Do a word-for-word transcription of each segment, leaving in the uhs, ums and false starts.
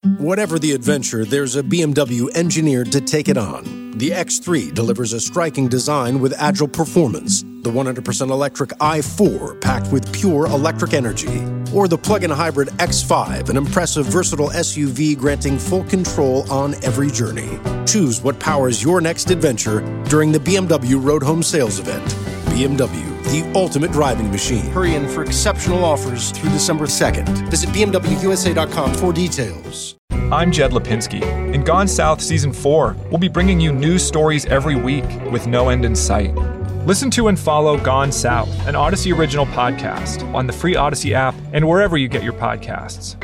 Whatever the adventure, there's a B M W engineered to take it on. The X three delivers a striking design with agile performance. The one hundred percent electric i four packed with pure electric energy. Or the plug-in hybrid X five, an impressive versatile S U V granting full control on every journey. Choose what powers your next adventure during the B M W Road Home Sales Event. B M W, the ultimate driving machine. Hurry in for exceptional offers through December second. Visit B M W U S A dot com for details. I'm Jed Lipinski. In Gone South Season four, we'll be bringing you news stories every week with no end in sight. Listen to and follow Gone South, an Odyssey original podcast, on the free Odyssey app and wherever you get your podcasts.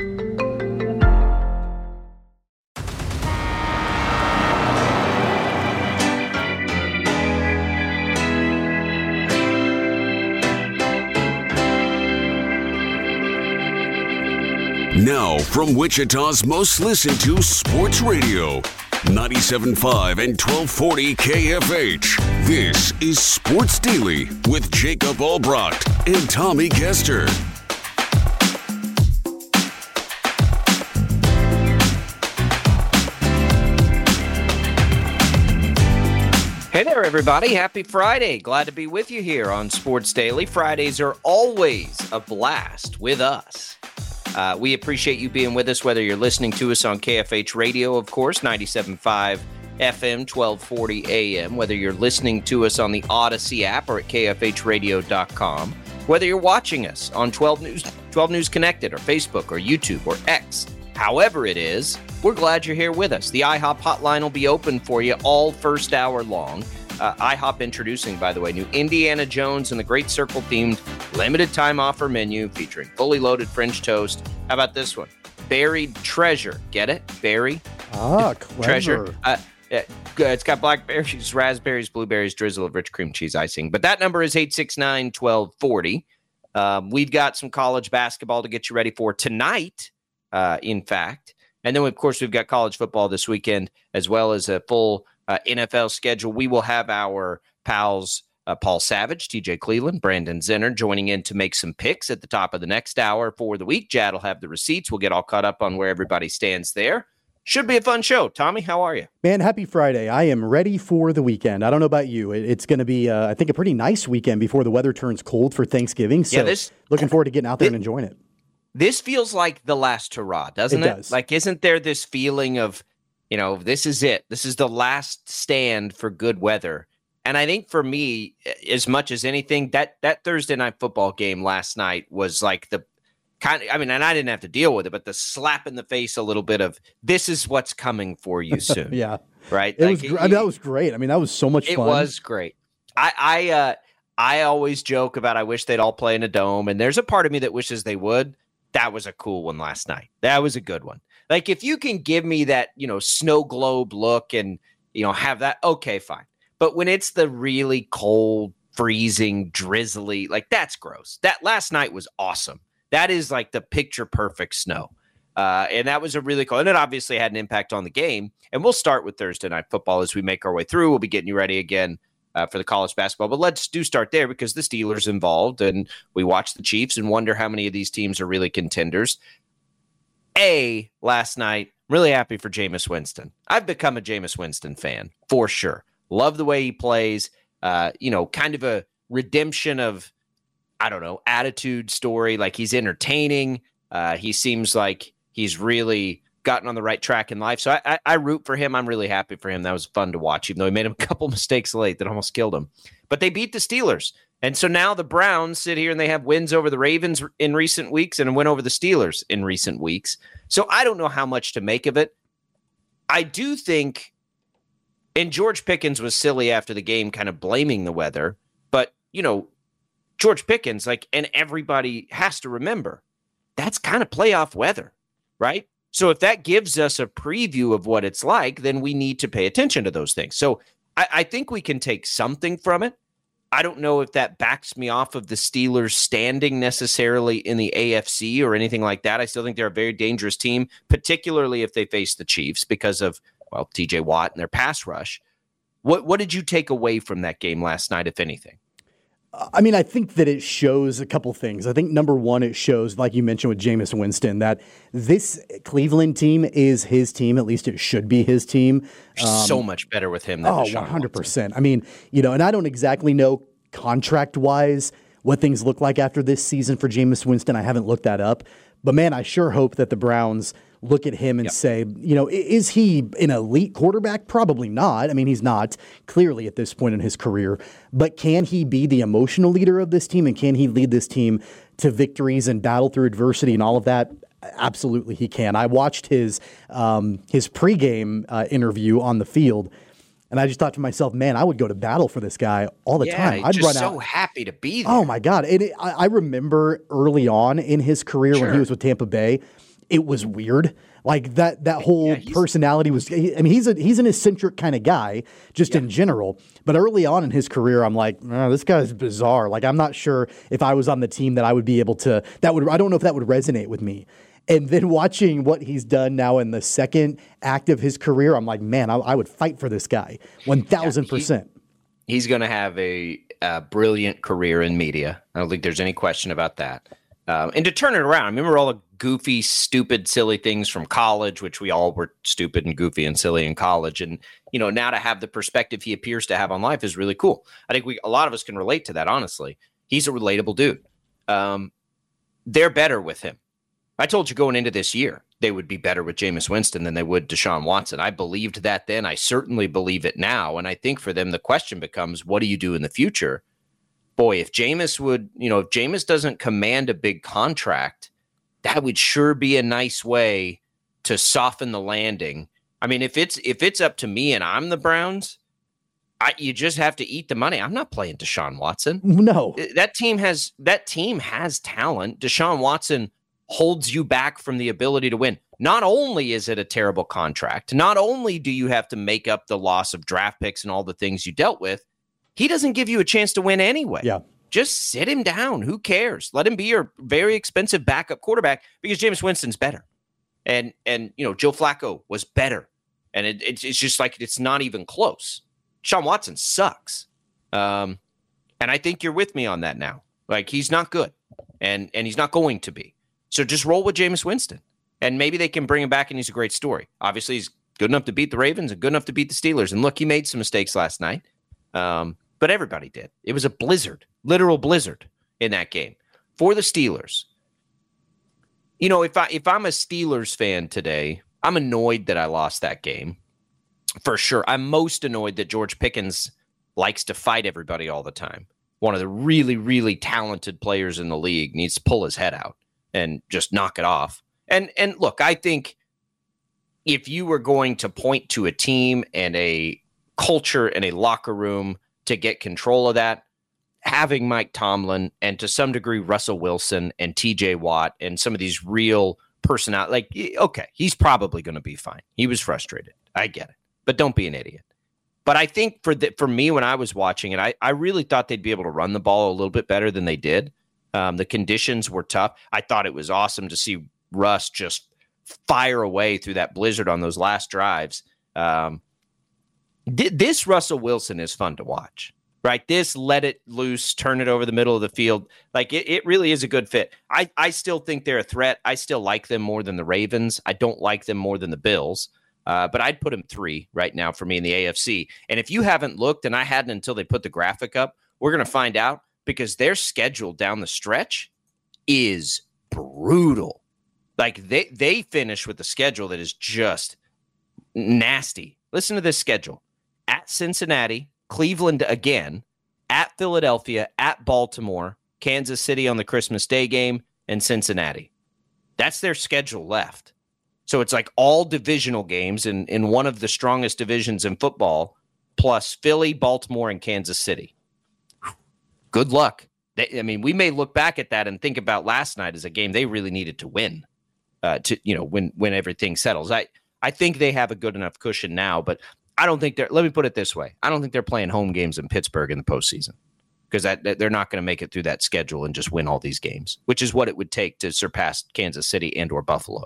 Now, from Wichita's most listened to sports radio, ninety-seven point five and twelve forty K F H. This is Sports Daily with Jacob Albrecht and Tommy Kester. Hey there, everybody. Happy Friday. Glad to be with you here on Sports Daily. Fridays are always a blast with us. Uh, we appreciate you being with us, whether you're listening to us on K F H Radio, of course, ninety-seven point five F M, twelve forty A M, whether you're listening to us on the Odyssey app or at K F H radio dot com, whether you're watching us on twelve News, twelve News Connected or Facebook or YouTube or X, however it is, we're glad you're here with us. The IHOP hotline will be open for you all first hour long. Uh, IHOP introducing, by the way, new Indiana Jones and the Great Circle themed limited time offer menu featuring fully loaded French toast. How about this one? Buried treasure. Get it? Berry. Ah, clever. Treasure. Uh, it's got blackberries, raspberries, blueberries, drizzle of rich cream cheese icing. But that number is eight six nine, one two four zero. Um, we've got some college basketball to get you ready for tonight, uh, in fact. And then, of course, we've got college football this weekend, as well as a full uh, N F L schedule. We will have our pals, uh, Paul Savage, T J Cleveland, Brandon Zenner, joining in to make some picks at the top of the next hour for the week. Jad will have the receipts. We'll get all caught up on where everybody stands there. Should be a fun show. Tommy, how are you? Man, happy Friday. I am ready for the weekend. I don't know about you. It's going to be, uh, I think, a pretty nice weekend before the weather turns cold for Thanksgiving. So yeah, this, looking forward to getting out there this, and enjoying it. This feels like the last hurrah, doesn't it? It does. Like, isn't there this feeling of, you know, this is it. This is the last stand for good weather. And I think for me, as much as anything, that that Thursday night football game last night was like the kind of, I mean, and I didn't have to deal with it, but the slap in the face a little bit of this is what's coming for you soon. Yeah. Right. It like, was, it, I mean, that was great. I mean, that was so much it fun. It was great. I, I, uh, I always joke about, I wish they'd all play in a dome. And there's a part of me that wishes they would. That was a cool one last night. That was a good one. Like, if you can give me that, you know, snow globe look and, you know, have that, okay, fine. But when it's the really cold, freezing, drizzly, like, that's gross. That last night was awesome. That is like the picture perfect snow. Uh, and that was a really cool, and it obviously had an impact on the game. And we'll start with Thursday night football as we make our way through. We'll be getting you ready again uh, for the college basketball. But let's do start there because the Steelers involved, and we watch the Chiefs and wonder how many of these teams are really contenders. A, last night, really happy for Jameis Winston. I've become a Jameis Winston fan, for sure. Love the way he plays. Uh, you know, kind of a redemption of, I don't know, attitude story. Like, he's entertaining. Uh, he seems like he's really gotten on the right track in life. So I, I, I root for him. I'm really happy for him. That was fun to watch, even though he made a couple mistakes late that almost killed him. But they beat the Steelers. And so now the Browns sit here and they have wins over the Ravens in recent weeks and a win over the Steelers in recent weeks. So I don't know how much to make of it. I do think, and George Pickens was silly after the game, kind of blaming the weather. But, you know, George Pickens, like, and everybody has to remember, that's kind of playoff weather, right? So if that gives us a preview of what it's like, then we need to pay attention to those things. So I, I think we can take something from it. I don't know if that backs me off of the Steelers standing necessarily in the A F C or anything like that. I still think they're a very dangerous team, particularly if they face the Chiefs because of, well, T J Watt and their pass rush. What what did you take away from that game last night, if anything? I mean, I think that it shows a couple things. I think number one, it shows, like you mentioned with Jameis Winston, that this Cleveland team is his team. At least it should be his team. Um, so much better with him than oh, Deshaun one hundred percent. Watson. I mean, you know, and I don't exactly know contract-wise what things look like after this season for Jameis Winston. I haven't looked that up. But, man, I sure hope that the Browns look at him and yep. say, you know, is he an elite quarterback? Probably not. I mean, he's not clearly at this point in his career. But can he be the emotional leader of this team, and can he lead this team to victories and battle through adversity and all of that? Absolutely, he can. I watched his um, his pregame uh, interview on the field, and I just thought to myself, man, I would go to battle for this guy all the yeah, time. I'd just run so out. happy to be there. Oh my God! And it, I, I remember early on in his career sure. when he was with Tampa Bay, it was weird. Like that that whole yeah, personality was. I mean, he's a he's an eccentric kind of guy, just yeah. in general. But early on in his career, I'm like, oh, this guy's bizarre. Like, I'm not sure if I was on the team that I would be able to. That would I don't know if that would resonate with me. And then watching what he's done now in the second act of his career, I'm like, man, I, I would fight for this guy one thousand percent. He's going to have a, a brilliant career in media. I don't think there's any question about that. Um, and to turn it around, I remember all the goofy, stupid, silly things from college, which we all were stupid and goofy and silly in college. And, you know, now to have the perspective he appears to have on life is really cool. I think we a lot of us can relate to that, honestly. He's a relatable dude. Um, they're better with him. I told you going into this year, they would be better with Jameis Winston than they would Deshaun Watson. I believed that then. I certainly believe it now. And I think for them, the question becomes, what do you do in the future? Boy, if Jameis would, you know, if Jameis doesn't command a big contract, that would sure be a nice way to soften the landing. I mean, if it's if it's up to me and I'm the Browns, I, you just have to eat the money. I'm not playing Deshaun Watson. No, that team has that team has talent. Deshaun Watson holds you back from the ability to win. Not only is it a terrible contract, not only do you have to make up the loss of draft picks and all the things you dealt with, he doesn't give you a chance to win anyway. Yeah. Just sit him down. Who cares? Let him be your very expensive backup quarterback because Jameis Winston's better. And, and you know, Joe Flacco was better. And it, it's, it's just like it's not even close. Deshaun Watson sucks. Um, and I think you're with me on that now. Like, he's not good. And, and he's not going to be. So just roll with Jameis Winston, and maybe they can bring him back, and he's a great story. Obviously, he's good enough to beat the Ravens and good enough to beat the Steelers. And look, he made some mistakes last night, um, but everybody did. It was a blizzard, literal blizzard in that game for the Steelers. You know, if I if I'm a Steelers fan today, I'm annoyed that I lost that game, for sure. I'm most annoyed that George Pickens likes to fight everybody all the time. One of the really, really talented players in the league needs to pull his head out and just knock it off. And and look, I think if you were going to point to a team and a culture and a locker room to get control of that, having Mike Tomlin and to some degree Russell Wilson and T J Watt and some of these real personality, like, okay, he's probably going to be fine. He was frustrated. I get it. But don't be an idiot. But I think for the, for me, when I was watching it, I, I really thought they'd be able to run the ball a little bit better than they did. Um, the conditions were tough. I thought it was awesome to see Russ just fire away through that blizzard on those last drives. Um, th- this Russell Wilson is fun to watch, right? This let it loose, turn it over the middle of the field. Like it, it really is a good fit. I, I still think they're a threat. I still like them more than the Ravens. I don't like them more than the Bills. Uh, but I'd put them three right now for me in the A F C. And if you haven't looked, and I hadn't until they put the graphic up, we're going to find out. Because their schedule down the stretch is brutal. Like they they finish with a schedule that is just nasty. Listen to this schedule. At Cincinnati, Cleveland again, at Philadelphia, at Baltimore, Kansas City on the Christmas Day game, and Cincinnati. That's their schedule left. So it's like all divisional games in, in one of the strongest divisions in football, plus Philly, Baltimore, and Kansas City. Good luck. They, I mean, we may look back at that and think about last night as a game they really needed to win, uh, to you know, when when everything settles. I I think they have a good enough cushion now, but I don't think they're. Let me put it this way: I don't think they're playing home games in Pittsburgh in the postseason because that, that they're not going to make it through that schedule and just win all these games, which is what it would take to surpass Kansas City and or Buffalo.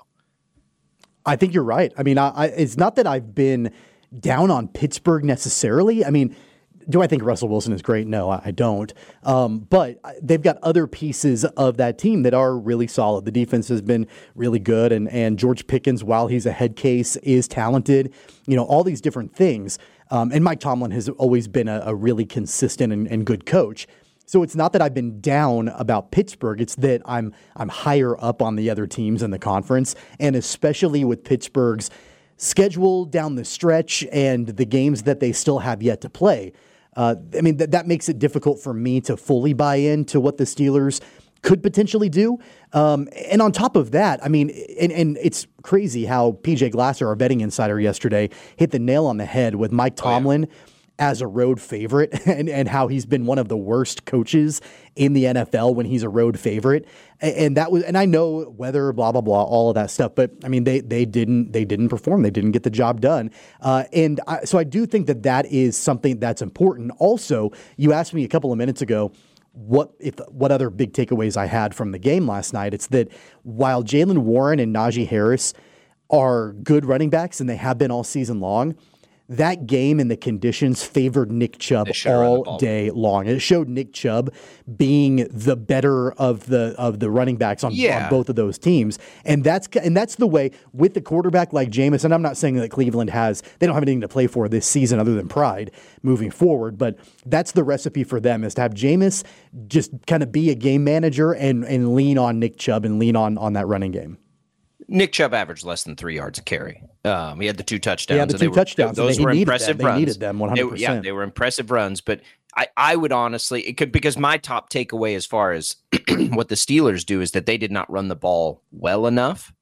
I think you're right. I mean, I, I, it's not that I've been down on Pittsburgh necessarily. I mean. do I think Russell Wilson is great? No, I don't. Um, but they've got other pieces of that team that are really solid. The defense has been really good, and and George Pickens, while he's a head case, is talented. You know, all these different things. Um, and Mike Tomlin has always been a, a really consistent and, and good coach. So it's not that I've been down about Pittsburgh. It's that I'm I'm higher up on the other teams in the conference, and especially with Pittsburgh's schedule down the stretch and the games that they still have yet to play. Uh, I mean, th- that makes it difficult for me to fully buy into what the Steelers could potentially do. Um, and on top of that, I mean, and, and it's crazy how P J Glasser, our betting insider yesterday, hit the nail on the head with Mike Tomlin oh, yeah. as a road favorite and, and how he's been one of the worst coaches in the N F L when he's a road favorite. And, and that was, and I know weather, blah, blah, blah, all of that stuff. But I mean, they, they didn't, they didn't perform. They didn't get the job done. Uh, and I, so I do think that that is something that's important. Also, you asked me a couple of minutes ago, what if what other big takeaways I had from the game last night. It's that while Jaylen Warren and Najee Harris are good running backs, and they have been all season long, that game and the conditions favored Nick Chubb all day long. And it showed Nick Chubb being the better of the of the running backs on, yeah. on both of those teams. And that's and that's the way with the quarterback like Jameis. And I'm not saying that Cleveland has they don't have anything to play for this season other than pride moving forward, but that's the recipe for them, is to have Jameis just kind of be a game manager and and lean on Nick Chubb and lean on on that running game. Nick Chubb averaged less than three yards a carry. Um, he had the two touchdowns. Yeah, the two were, touchdowns. Those they were impressive them. runs. They needed them one hundred percent. They, yeah, they were impressive runs. But I, I would honestly, it could because my top takeaway as far as what the Steelers do is that they did not run the ball well enough.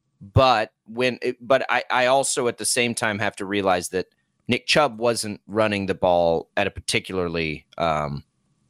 But when, it, but I, I also at the same time have to realize that Nick Chubb wasn't running the ball at a particularly um,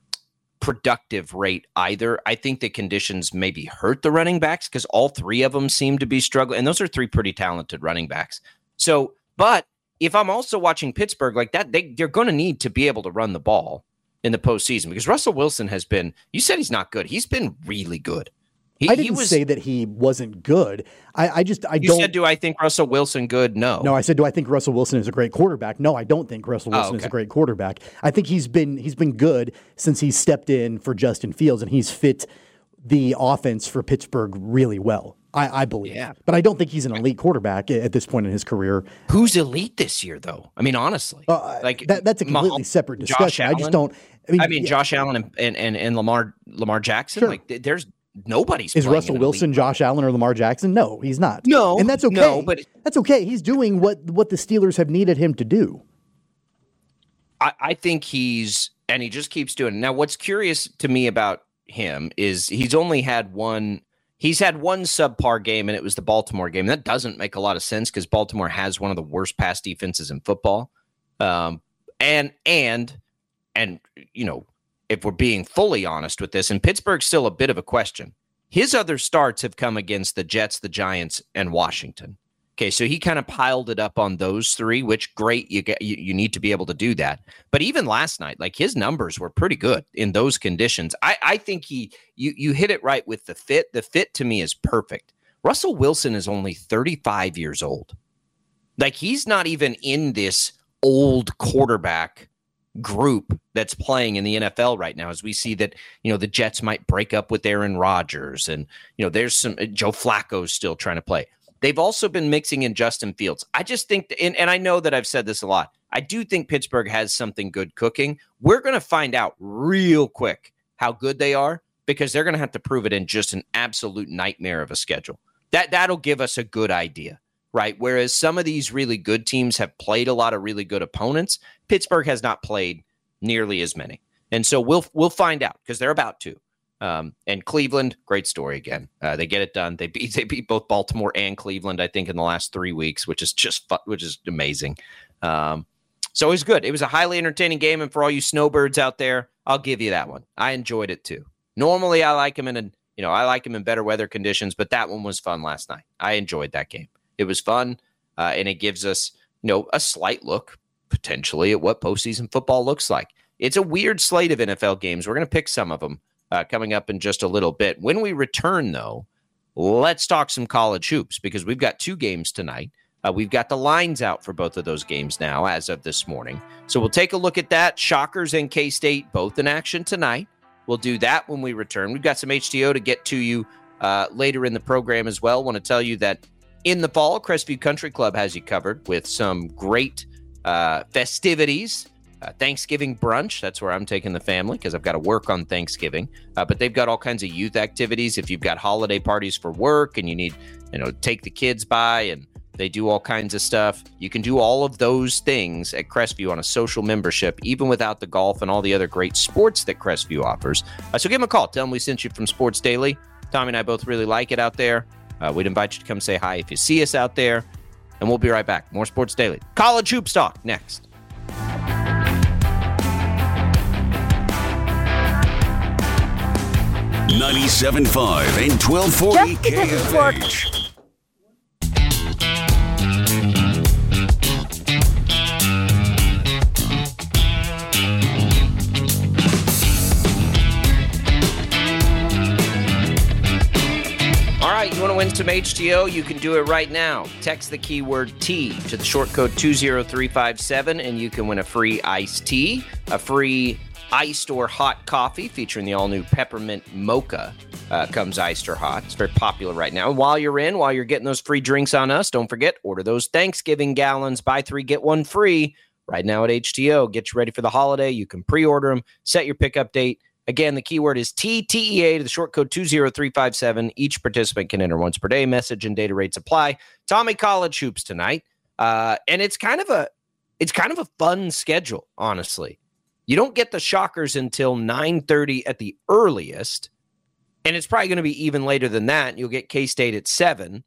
productive rate either. I think the conditions maybe hurt the running backs because all three of them seem to be struggling. And those are three pretty talented running backs. So, but if I'm also watching Pittsburgh like that, they, they're going to need to be able to run the ball in the postseason because Russell Wilson has been, you said he's not good. He's been really good. He, I didn't he was, say that he wasn't good. I, I just I you don't. You said, do I think Russell Wilson good? No. No, I said, do I think Russell Wilson is a great quarterback? No, I don't think Russell Wilson oh, okay. is a great quarterback. I think he's been he's been good since he stepped in for Justin Fields, and he's fit the offense for Pittsburgh really well. I, I believe. Yeah. But I don't think he's an elite quarterback at this point in his career. Who's elite this year, though? I mean, honestly, uh, like that, that's a completely Mahomes, separate discussion. I just don't. I mean, I mean yeah. Josh Allen and, and and and Lamar Lamar Jackson. Sure. Like, there's. Nobody's is Russell Wilson, Josh Allen, or Lamar Jackson? No, he's not. No, and that's okay. No, but that's okay. He's doing what what the Steelers have needed him to do. I, I think he's and he just keeps doing it. Now, what's curious to me about him is he's only had one. He's had one subpar game, and it was the Baltimore game. That doesn't make a lot of sense because Baltimore has one of the worst pass defenses in football. Um, and and and you know. If we're being fully honest with this, and Pittsburgh's still a bit of a question, his other starts have come against the Jets, the Giants, and Washington. Okay, so he kind of piled it up on those three, which great, you get, you, you need to be able to do that. But even last night, like his numbers were pretty good in those conditions. I, I think he, you you hit it right with the fit. The fit to me is perfect. Russell Wilson is only thirty-five years old. Like he's not even in this old quarterback group that's playing in the N F L right now, as we see that, you know, the Jets might break up with Aaron Rodgers and, you know, there's some Joe Flacco's still trying to play. They've also been mixing in Justin Fields. I just think, and, and I know that I've said this a lot, I do think Pittsburgh has something good cooking. We're going to find out real quick how good they are because they're going to have to prove it in just an absolute nightmare of a schedule. That, that'll give us a good idea. Right. Whereas some of these really good teams have played a lot of really good opponents, Pittsburgh has not played nearly as many. And so we'll we'll find out because they're about to. Um, and Cleveland, great story again. Uh, they get it done. They beat they beat both Baltimore and Cleveland, I think, in the last three weeks, which is just fun, which is amazing. Um, so it was good. It was a highly entertaining game. And for all you snowbirds out there, I'll give you that one. I enjoyed it, too. Normally, I like him in a, you know, I like him in better weather conditions, but that one was fun last night. I enjoyed that game. It was fun, uh, and it gives us, you know, a slight look, potentially, at what postseason football looks like. It's a weird slate of N F L games. We're going to pick some of them uh, coming up in just a little bit. When we return, though, let's talk some college hoops, because we've got two games tonight. Uh, we've got the lines out for both of those games now as of this morning. So we'll take a look at that. Shockers and K-State both in action tonight. We'll do that when we return. We've got some H T O to get to you uh, later in the program as well. Want to tell you that in the fall, Crestview Country Club has you covered with some great uh, festivities. Uh, Thanksgiving brunch. That's where I'm taking the family because I've got to work on Thanksgiving. Uh, but they've got all kinds of youth activities. If you've got holiday parties for work and you need, you know, take the kids by, and they do all kinds of stuff. You can do all of those things at Crestview on a social membership, even without the golf and all the other great sports that Crestview offers. Uh, so give them a call. Tell them we sent you from Sports Daily. Tommy and I both really like it out there. Uh, we'd invite you to come say hi if you see us out there. And we'll be right back. More Sports Daily. College Hoops Talk next. ninety-seven point five and twelve forty K F H. All right, you want to win some H T O? You can do it right now. Text the keyword T to the short code two zero three five seven, and you can win a free iced tea, a free iced or hot coffee featuring the all-new peppermint mocha. Uh, comes iced or hot. It's very popular right now. And while you're in, while you're getting those free drinks on us, don't forget, order those Thanksgiving gallons. Buy three, get one free right now at H T O. Get you ready for the holiday. You can pre-order them. Set your pickup date. Again, the keyword is T T E A to the short code two zero three five seven. Each participant can enter once per day. Message and data rates apply. Tommy, college hoops tonight. Uh, and it's kind of a it's kind of a fun schedule, honestly. You don't get the Shockers until nine thirty at the earliest, and it's probably going to be even later than that. You'll get K-State at seven.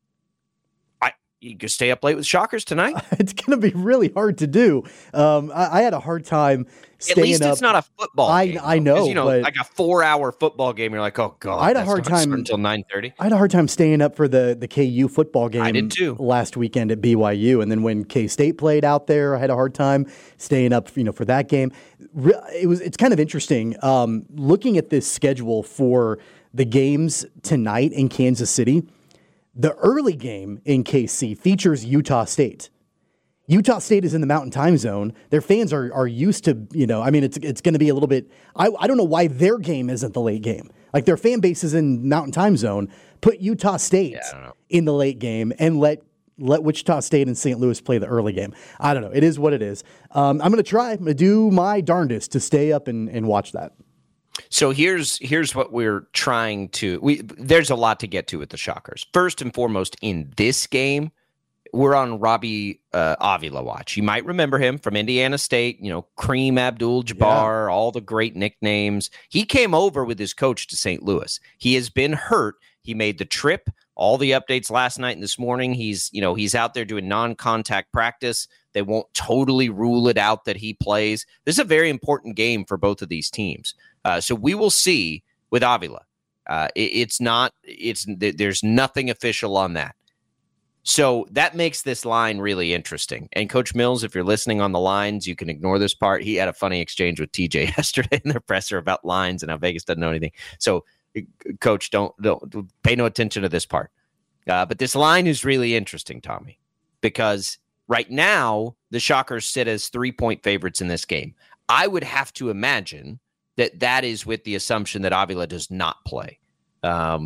I, you can stay up late with Shockers tonight? It's going to be really hard to do. Um, I, I had a hard time staying up. At least it's up. not a football I, game. I know, you know, but like a four-hour football game, you're like, oh, God. I had a hard time until nine thirty. I had a hard time staying up for the, the K U football game I did too. last weekend at B Y U. And then when K-State played out there, I had a hard time staying up, you know, for that game. It was it's kind of interesting um, looking at this schedule for the games tonight in Kansas City. The early game in K C features Utah State. Utah State is in the Mountain Time Zone. Their fans are are used to, you know, I mean, it's it's going to be a little bit. I, I don't know why their game isn't the late game. Like their fan base is in Mountain Time Zone. Put Utah State yeah, in the late game and let let Wichita State and Saint Louis play the early game. I don't know. It is what it is. Um, I'm going to try. I'm going to do my darndest to stay up and, and watch that. So here's here's what we're trying to. We there's a lot to get to with the Shockers. First and foremost, in this game, we're on Robbie uh, Avila watch. You might remember him from Indiana State, you know, Kareem Abdul-Jabbar, yeah. all the great nicknames. He came over with his coach to Saint Louis. He has been hurt. He made the trip. All the updates last night and this morning, he's, you know, he's out there doing non-contact practice. They won't totally rule it out that he plays. This is a very important game for both of these teams. Uh, so we will see with Avila. Uh, it, it's not, it's, there's nothing official on that. So that makes this line really interesting. And Coach Mills, if you're listening on the lines, you can ignore this part. He had a funny exchange with T J yesterday in their presser about lines and how Vegas doesn't know anything. So, Coach, don't, don't pay no attention to this part. Uh, but this line is really interesting, Tommy, because right now the Shockers sit as three-point favorites in this game. I would have to imagine that that is with the assumption that Avila does not play. Um,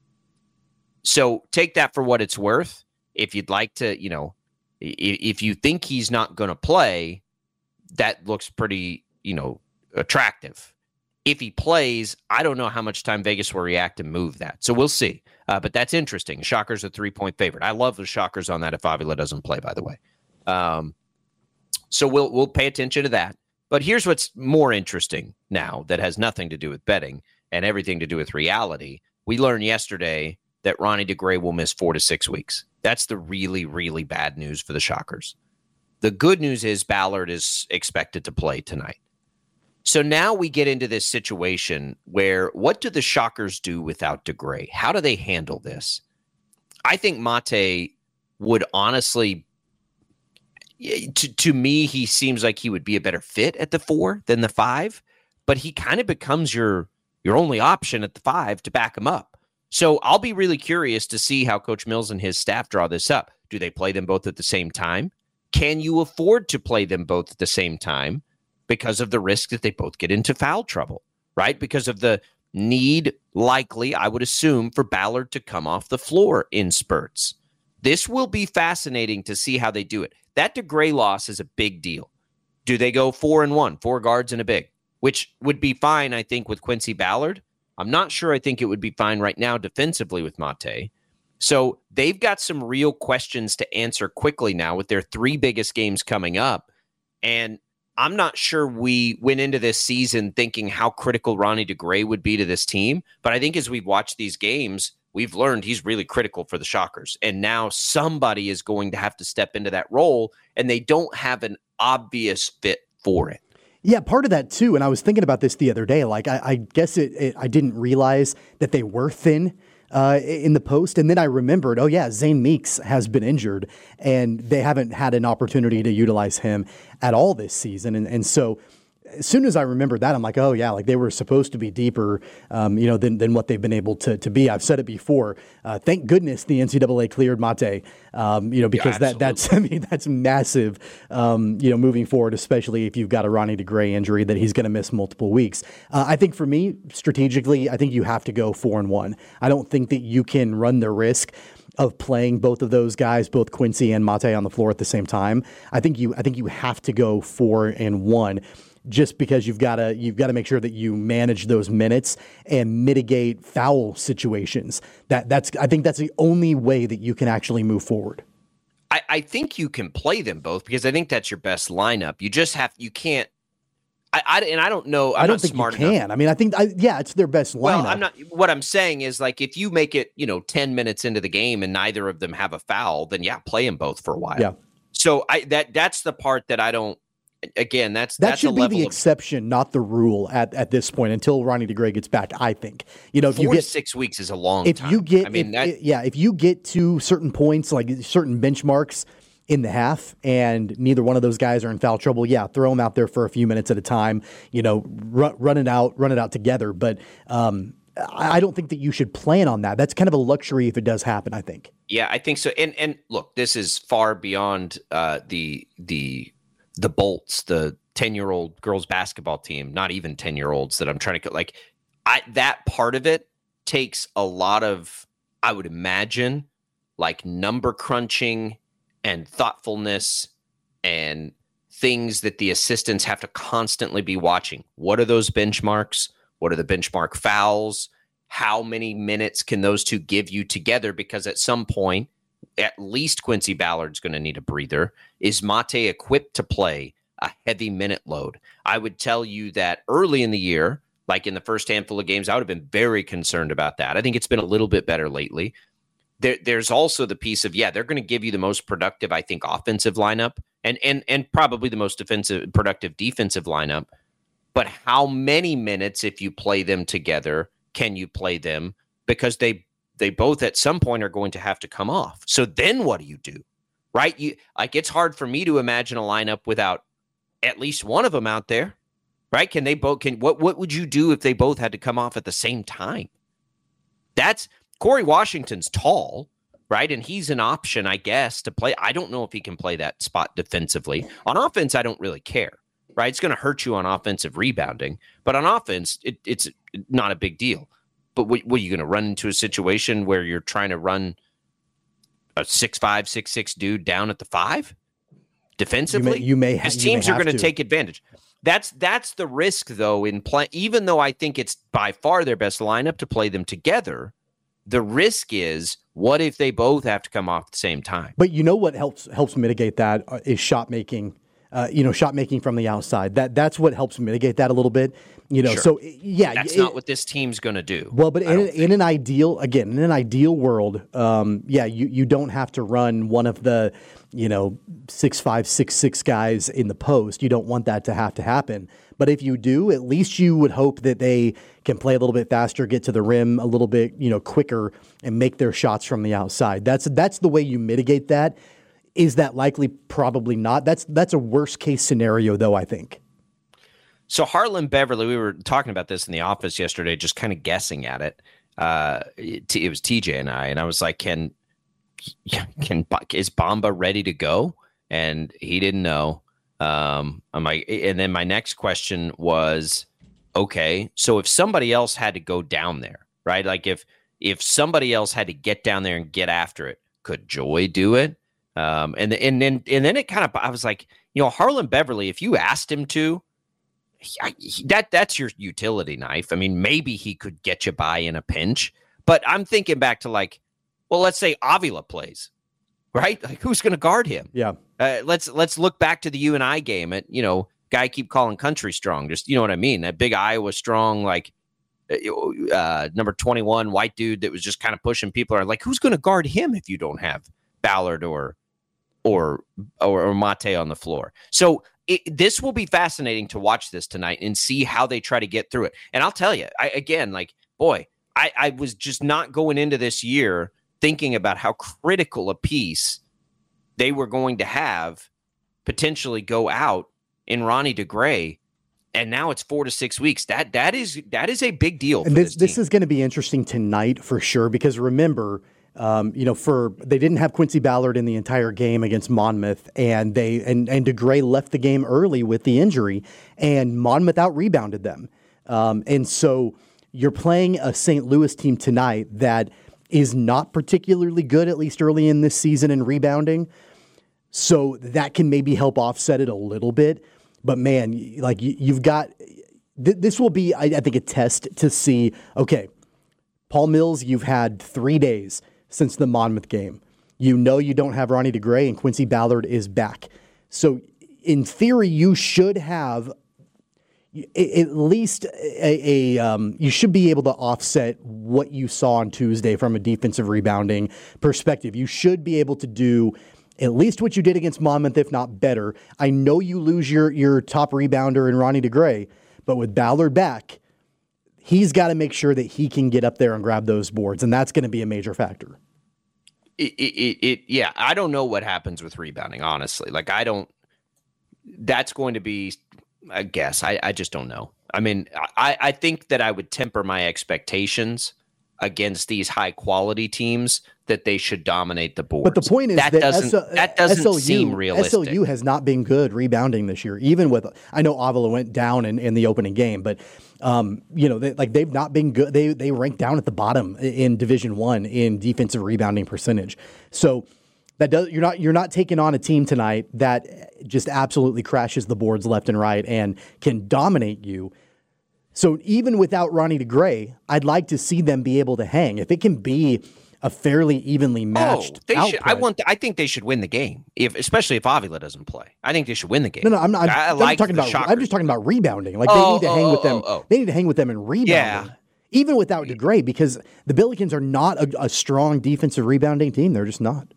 so take that for what it's worth. If you'd like to, you know, if, if you think he's not going to play, that looks pretty, you know, attractive. If he plays, I don't know how much time Vegas will react and move that. So we'll see. Uh, but that's interesting. Shockers a three-point favorite. I love the Shockers on that if Avila doesn't play, by the way. Um, so we'll we'll pay attention to that. But here's what's more interesting now that has nothing to do with betting and everything to do with reality. We learned yesterday that Ronnie DeGray will miss four to six weeks. That's the really, really bad news for the Shockers. The good news is Ballard is expected to play tonight. So now we get into this situation where what do the Shockers do without DeGray? How do they handle this? I think Mate would honestly, to, to me, he seems like he would be a better fit at the four than the five, but he kind of becomes your, your only option at the five to back him up. So I'll be really curious to see how Coach Mills and his staff draw this up. Do they play them both at the same time? Can you afford to play them both at the same time because of the risk that they both get into foul trouble, right? Because of the need, likely, I would assume, for Ballard to come off the floor in spurts. This will be fascinating to see how they do it. That DeGray loss is a big deal. Do they go four and one, four guards and a big, which would be fine, I think, with Quincy Ballard? I'm not sure I think it would be fine right now defensively with Mate. So they've got some real questions to answer quickly now with their three biggest games coming up. And I'm not sure we went into this season thinking how critical Ronnie DeGray would be to this team. But I think as we've watched these games, we've learned he's really critical for the Shockers. And now somebody is going to have to step into that role, and they don't have an obvious fit for it. Yeah, part of that too. And I was thinking about this the other day. Like, I, I guess it, it, I didn't realize that they were thin uh, in the post. And then I remembered, oh yeah, Zane Meeks has been injured and they haven't had an opportunity to utilize him at all this season. And, and so as soon as I remembered that, I'm like, oh yeah, like they were supposed to be deeper, um, you know, than, than what they've been able to, to be. I've said it before. Uh, thank goodness the N C double A cleared Mate, um, you know, because yeah, that that's, I mean, that's massive, um, you know, moving forward, especially if you've got a Ronnie DeGray injury that he's going to miss multiple weeks. Uh, I think for me, strategically, I think you have to go four and one. I don't think that you can run the risk of playing both of those guys, both Quincy and Mate, on the floor at the same time. I think you, I think you have to go four and one. Just because you've got to you've got to make sure that you manage those minutes and mitigate foul situations. That that's I think that's the only way that you can actually move forward. I, I think you can play them both because I think that's your best lineup. You just have you can't. I, I and I don't know. I'm I don't not think smart you can. enough. I mean, I think I, yeah, it's their best lineup. Well, I'm not. What I'm saying is, like, if you make it, you know, ten minutes into the game and neither of them have a foul, then yeah, play them both for a while. Yeah. So I that that's the part that I don't. Again, that's that that's should a be level the of, exception, not the rule at, at this point until Ronnie DeGray gets back. I think you know if four you get to six weeks is a long. If time. you get, I mean, if, that, yeah, if you get to certain points, like certain benchmarks in the half, and neither one of those guys are in foul trouble, yeah, throw them out there for a few minutes at a time. You know, run, run it out, run it out together. But um, I don't think that you should plan on that. That's kind of a luxury if it does happen, I think. Yeah, I think so. And and look, this is far beyond uh, the the the Bolts, the ten-year-old girls basketball team, not even ten-year-olds that I'm trying to like. I that part of it takes a lot of, I would imagine, like number crunching and thoughtfulness and things that the assistants have to constantly be watching. What are those benchmarks? What are the benchmark fouls? How many minutes can those two give you together? Because at some point, at least Quincy Ballard's going to need a breather. Is Mate equipped to play a heavy minute load? I would tell you that early in the year, like in the first handful of games, I would have been very concerned about that. I think it's been a little bit better lately. There, there's also the piece of, yeah, they're going to give you the most productive, I think, offensive lineup and and and probably the most defensive, productive defensive lineup. But how many minutes, if you play them together, can you play them? Because they they both at some point are going to have to come off. So then what do you do? Right? You like it's hard for me to imagine a lineup without at least one of them out there. Right? Can they both can what what would you do if they both had to come off at the same time? That's Corey Washington's tall, right? And he's an option, I guess, to play. I don't know if he can play that spot defensively. On offense, I don't really care. Right? It's going to hurt you on offensive rebounding, but on offense, it, it's not a big deal. But what, what are you going to run into a situation where you're trying to run a six five, six six dude down at the five defensively? You may, you may because ha- teams you are going to take advantage. That's that's the risk, though. In play, even though I think it's by far their best lineup to play them together, the risk is what if they both have to come off at the same time? But you know what helps helps mitigate that is shot making. Uh, you know, shot making from the outside. That that's what helps mitigate that a little bit. You know, sure. so yeah, that's it, not what this team's going to do. Well, but in, in an ideal, again, in an ideal world, um, yeah, you you don't have to run one of the, you know, six five, six six guys in the post. You don't want that to have to happen. But if you do, at least you would hope that they can play a little bit faster, get to the rim a little bit, you know, quicker, and make their shots from the outside. That's that's the way you mitigate that. Is that likely? Probably not. That's that's a worst case scenario, though, I think. So Harlan Beverly, we were talking about this in the office yesterday, just kind of guessing at it. uh, it, it was T J and I, and I was like, can, can, is Bamba ready to go? And he didn't know. Um, I'm like, and then my next question was, okay, so if somebody else had to go down there, right? Like if, if somebody else had to get down there and get after it, could Joy do it? Um, and, and then, and then it kind of, I was like, you know, Harlan Beverly, if you asked him to, I, he, that that's your utility knife. I mean, maybe he could get you by in a pinch, but I'm thinking back to like, well, let's say Avila plays, right? Like who's going to guard him? Yeah. Uh, let's let's look back to the U N I game. At you know, guy keep calling Country Strong. Just you know what I mean. That big Iowa Strong, like uh, number twenty-one, white dude that was just kind of pushing people. Are like, who's going to guard him if you don't have Ballard or or or, or Mate on the floor? So it, this will be fascinating to watch this tonight and see how they try to get through it. And I'll tell you, I, again, like boy, I, I was just not going into this year thinking about how critical a piece they were going to have potentially go out in Ronnie DeGray, and now it's four to six weeks. That that is that is a big deal. And this this, this is going to be interesting tonight for sure because remember, um, you know, for they didn't have Quincy Ballard in the entire game against Monmouth, and they and and DeGray left the game early with the injury, and Monmouth out rebounded them, um, and so you're playing a Saint Louis team tonight that is not particularly good, at least early in this season, in rebounding. So that can maybe help offset it a little bit. But, man, like you, you've got th- – this will be, I, I think, a test to see, okay, Paul Mills, you've had three days since the Monmouth game. You know you don't have Ronnie DeGray, and Quincy Ballard is back. So, in theory, you should have at least a, a um, – you should be able to offset what you saw on Tuesday from a defensive rebounding perspective. You should be able to do – at least what you did against Monmouth, if not better. I know you lose your your top rebounder in Ronnie DeGray, but with Ballard back, he's got to make sure that he can get up there and grab those boards, and that's going to be a major factor. It, it, it, yeah, I don't know what happens with rebounding, honestly. Like, I don't – that's going to be a guess. I, I just don't know. I mean, I, I think that I would temper my expectations against these high-quality teams that they should dominate the boards. But the point is that, that doesn't, S- that doesn't S L U, seem realistic. S L U has not been good rebounding this year, even with – I know Avila went down in, in the opening game, but, um, you know, they, like they've not been good. They they rank down at the bottom in Division One in defensive rebounding percentage. So that does you're not you're not taking on a team tonight that just absolutely crashes the boards left and right and can dominate you. So even without Ronnie DeGray, I'd like to see them be able to hang. If it can be a fairly evenly matched oh, they output, should, I want. The, I think they should win the game, if especially if Avila doesn't play. I think they should win the game. No, no, I'm not. I, I I'm like talking the about. Shockers. I'm just talking about rebounding. Like oh, they need to oh, hang oh, with them. Oh, oh. They need to hang with them in rebounding. Yeah. Even without DeGray, because the Billikens are not a, a strong defensive rebounding team. They're just not.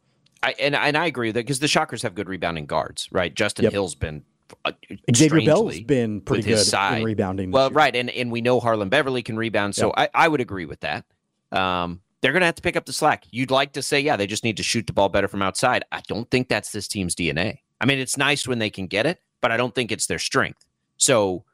I and and I agree with that because the Shockers have good rebounding guards, right? Justin Yep. Hill's been. Uh, Xavier Bell's been pretty with his good side. in rebounding. Well, year. right, and and we know Harlan Beverly can rebound, so Yep. I, I would agree with that. Um, they're going to have to pick up the slack. You'd like to say, yeah, they just need to shoot the ball better from outside. I don't think that's this team's D N A. I mean, it's nice when they can get it, but I don't think it's their strength. So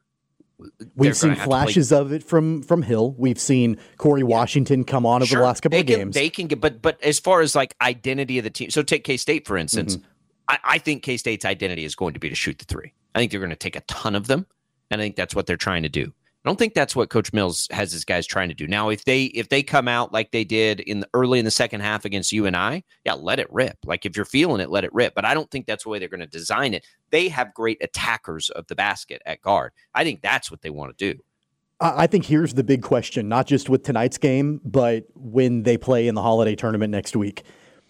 we've seen flashes of it from from Hill. We've seen Corey Washington come on over sure, the last couple they of can, games. They can get, but but as far as like identity of the team, so take K-State for instance. Mm-hmm. I, I think K-State's identity is going to be to shoot the three. I think they're going to take a ton of them, and I think that's what they're trying to do. I don't think that's what Coach Mills has his guys trying to do. Now, if they if they come out like they did in the, early in the second half against U N I, yeah, let it rip. Like if you're feeling it, let it rip. But I don't think that's the way they're going to design it. They have great attackers of the basket at guard. I think that's what they want to do. I think here's the big question, not just with tonight's game, but when they play in the holiday tournament next week.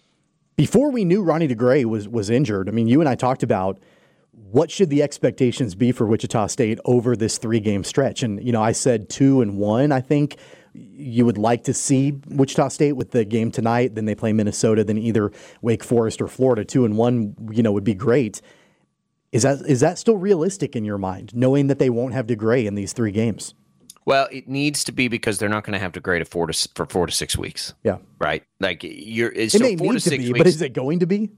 Before we knew Ronnie DeGray was was injured, I mean, you and I talked about what should the expectations be for Wichita State over this three-game stretch. And, you know, I said two and one, I think you would like to see Wichita State with the game tonight. Then they play Minnesota, then either Wake Forest or Florida. Two and one, you know, would be great. Is that is that still realistic in your mind, knowing that they won't have DeGray in these three games? Well, it needs to be because they're not going to have to grade it four to for four to six weeks. Yeah, right. Like you're. It so may four need to to six be, weeks, but is it going to be?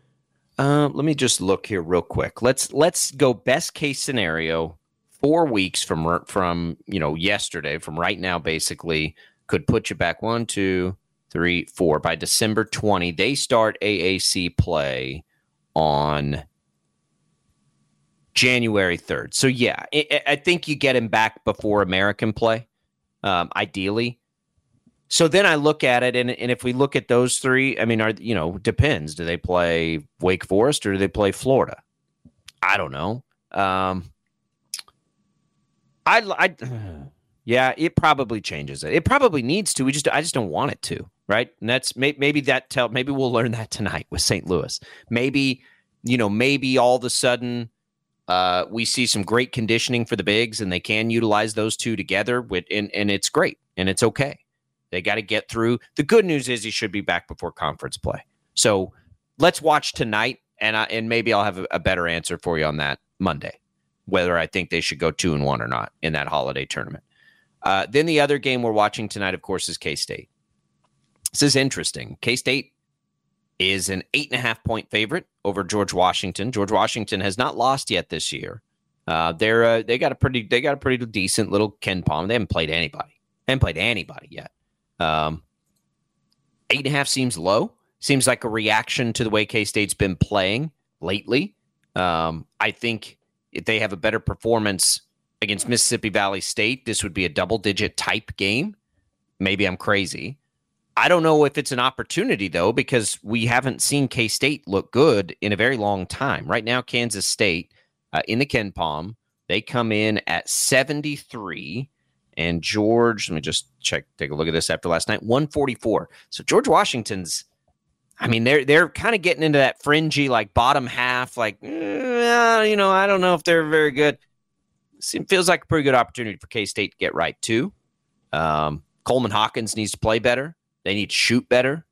Uh, let me just look here real quick. Let's let's go best case scenario. Four weeks from from you know yesterday, from right now, basically. could put you back one, two, three, four. By December twentieth, they start A A C play on January third. So, yeah, I, I think you get him back before American play, um, ideally. So then I look at it, and, and if we look at those three, I mean, are you know, depends. Do they play Wake Forest or do they play Florida? I don't know. Um, I, I, yeah, it probably changes it. It probably needs to. We just, I just don't want it to, right? And that's may, maybe that tell. Maybe we'll learn that tonight with Saint Louis. Maybe, you know, maybe all of a sudden uh, we see some great conditioning for the bigs, and they can utilize those two together. With and and it's great, and it's okay. They got to get through. The good news is he should be back before conference play. So let's watch tonight, and I, and maybe I'll have a, a better answer for you on that Monday, whether I think they should go two and one or not in that holiday tournament. Uh, then the other game we're watching tonight, of course, is K-State. This is interesting. K-State is an eight and a half point favorite over George Washington. George Washington has not lost yet this year. Uh, they're uh, they got a pretty they got a pretty decent little Ken Palm. They haven't played anybody. They haven't played anybody yet. Um, eight and a half seems low. Seems like a reaction to the way K-State's been playing lately. Um, I think if they have a better performance against Mississippi Valley State, this would be a double-digit type game. Maybe I'm crazy. I don't know if it's an opportunity, though, because we haven't seen K-State look good in a very long time. Right now, Kansas State, uh, in the Ken Palm, they come in at seventy-three. And George, let me just check, take a look at this after last night, one forty-four. So George Washington's, I mean, they're they're kind of getting into that fringy, like bottom half, like, mm, you know, I don't know if they're very good. It feels like a pretty good opportunity for K-State to get right, too. Um, Coleman Hawkins needs to play better. They need to shoot better.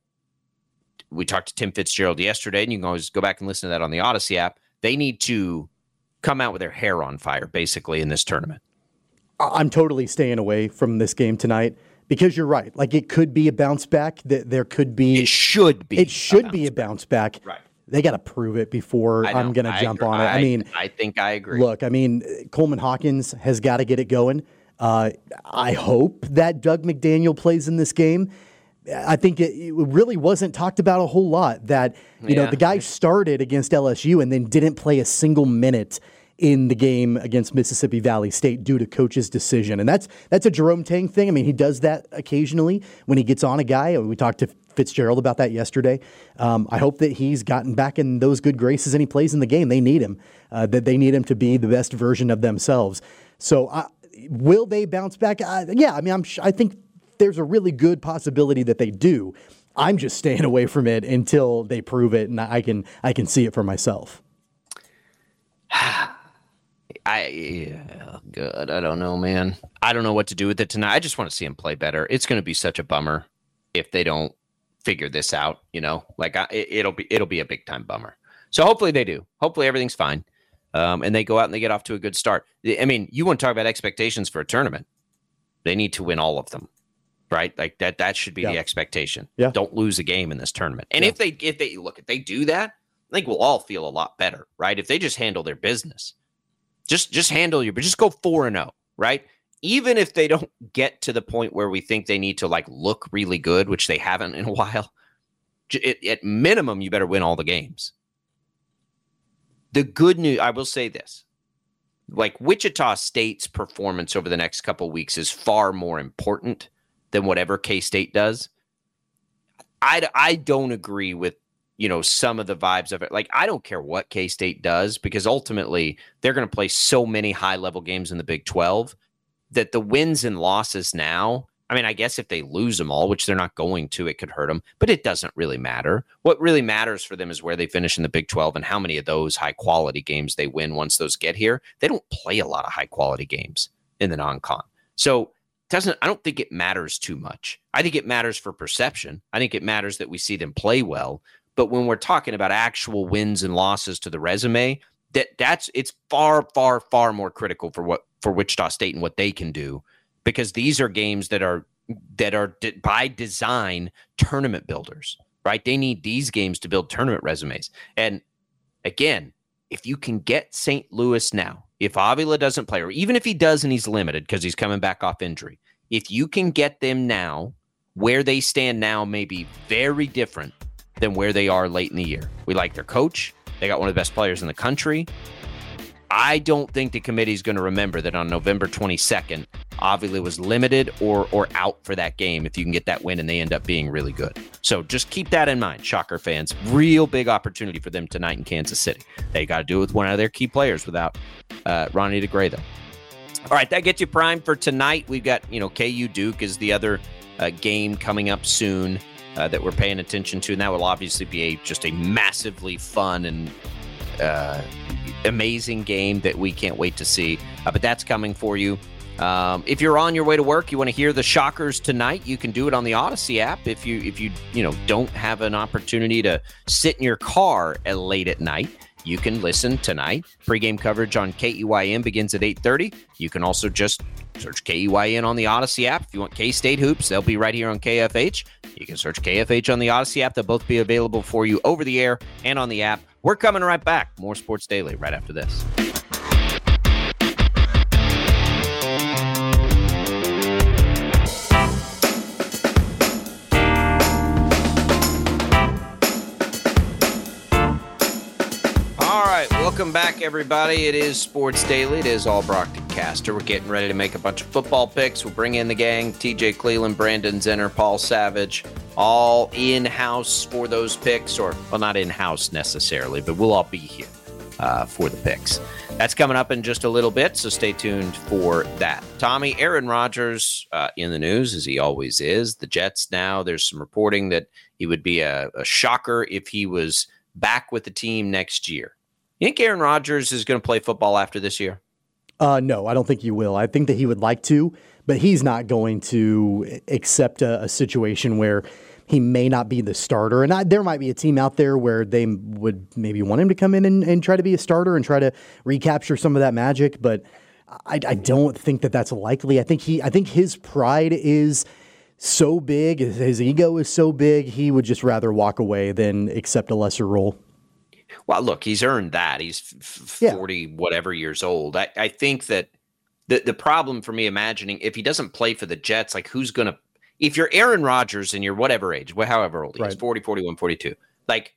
We talked to Tim Fitzgerald yesterday, and you can always go back and listen to that on the Odyssey app. They need to come out with their hair on fire, basically, in this tournament. I'm totally staying away from this game tonight because you're right. Like, it could be a bounce back. That there could be. It should be. It should a be a bounce back. Right. They got to prove it before I'm going to jump agree. on it. I, I mean, I think I agree. Look, I mean, Coleman Hawkins has got to get it going. Uh, I hope that Doug McDaniel plays in this game. I think it, it really wasn't talked about a whole lot. That you yeah. know the guy started against L S U and then didn't play a single minute in the game against Mississippi Valley State due to coach's decision. And that's that's a Jerome Tang thing. I mean, he does that occasionally when he gets on a guy. We talked to Fitzgerald about that yesterday. Um, I hope that he's gotten back in those good graces and he plays in the game. They need him, uh, that they need him to be the best version of themselves. So uh, will they bounce back? Uh, yeah, I mean, I'm sh- I think there's a really good possibility that they do. I'm just staying away from it until they prove it and I can I can see it for myself. I yeah, good. I don't know, man. I don't know what to do with it tonight. I just want to see him play better. It's going to be such a bummer if they don't figure this out. You know, like I, it, it'll be it'll be a big time bummer. So hopefully they do. Hopefully everything's fine, um, and they go out and they get off to a good start. I mean, you want to talk about expectations for a tournament? They need to win all of them, right? Like that. That should be yeah. the expectation. Yeah. Don't lose a game in this tournament. And yeah. if they if they look if they do that, I think we'll all feel a lot better, right? If they just handle their business. Just just handle your, but just go four and oh, right? Even if they don't get to the point where we think they need to like look really good, which they haven't in a while, it, at minimum, you better win all the games. The good news, I will say this, like Wichita State's performance over the next couple of weeks is far more important than whatever K-State does. I, I don't agree with you know, some of the vibes of it. Like, I don't care what K-State does because ultimately they're going to play so many high-level games in the Big twelve that the wins and losses now, I mean, I guess if they lose them all, which they're not going to, it could hurt them, but it doesn't really matter. What really matters for them is where they finish in the Big twelve and how many of those high-quality games they win once those get here. They don't play a lot of high-quality games in the non-con. So doesn't I don't think it matters too much. I think it matters for perception. I think it matters that we see them play well. But when we're talking about actual wins and losses to the resume, that that's it's far, far, far more critical for what for Wichita State and what they can do, because these are games that are that are de- by design tournament builders, right? They need these games to build tournament resumes. And again, if you can get Saint Louis now, if Avila doesn't play, or even if he does and he's limited because he's coming back off injury, if you can get them now, where they stand now may be very different than where they are late in the year. We like their coach. They got one of the best players in the country. I don't think the committee is going to remember that on November twenty-second, Avila was limited or or out for that game if you can get that win and they end up being really good. So just keep that in mind, Shocker fans. Real big opportunity for them tonight in Kansas City. They got to do it with one of their key players without uh, Ronnie DeGray, though. All right, that gets you primed for tonight. We've got, you know, K U Duke is the other uh, game coming up soon uh, that we're paying attention to, and that will obviously be a, just a massively fun and uh, amazing game that we can't wait to see. Uh, but that's coming for you. Um, if you're on your way to work, you want to hear the Shockers tonight, you can do it on the Odyssey app. If you if you you know don't have an opportunity to sit in your car at late at night, you can listen tonight. Pre-game coverage on K E Y N begins at eight thirty. You can also just search K E Y N on the Odyssey app. If you want K-State hoops, they'll be right here on K F H. You can search K F H on the Odyssey app. They'll both be available for you over the air and on the app. We're coming right back. More Sports Daily right after this. Welcome back, everybody. It is Sports Daily. It is all Brockton Caster. We're getting ready to make a bunch of football picks. We'll bring in the gang, T J Cleveland, Brandon Zenner, Paul Savage, all in-house for those picks, or, well, not in-house necessarily, but we'll all be here uh, for the picks. That's coming up in just a little bit, so stay tuned for that. Tommy, Aaron Rodgers uh, in the news, as he always is. The Jets now, there's some reporting that he would be a, a shocker if he was back with the team next year. You think Aaron Rodgers is going to play football after this year? Uh, no, I don't think he will. I think that he would like to, but he's not going to accept a, a situation where he may not be the starter. And I, there might be a team out there where they would maybe want him to come in and, and try to be a starter and try to recapture some of that magic. But I, I don't think that that's likely. I think he, I think his pride is so big, his ego is so big, he would just rather walk away than accept a lesser role. Well, look, he's earned that. He's f- yeah. forty whatever years old. I, I think that the the problem for me imagining if he doesn't play for the Jets, like who's going to – if you're Aaron Rodgers and you're whatever age, however old he right. is, forty, forty-one, forty-two, like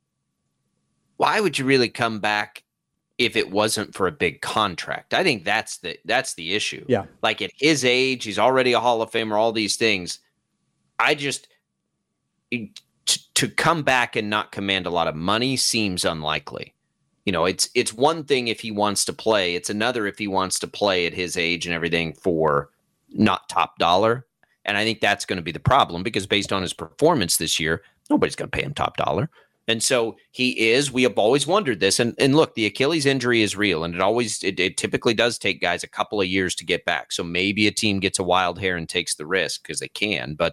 why would you really come back if it wasn't for a big contract? I think that's the that's the issue. Yeah. Like at his age, he's already a Hall of Famer, all these things. I just to, to come back and not command a lot of money seems unlikely. You know, it's it's one thing if he wants to play. It's another if he wants to play at his age and everything for not top dollar. And I think that's going to be the problem because based on his performance this year, nobody's going to pay him top dollar. And so he is, we have always wondered this. And, and look, the Achilles injury is real. And it always, it, it typically does take guys a couple of years to get back. So maybe a team gets a wild hair and takes the risk because they can. But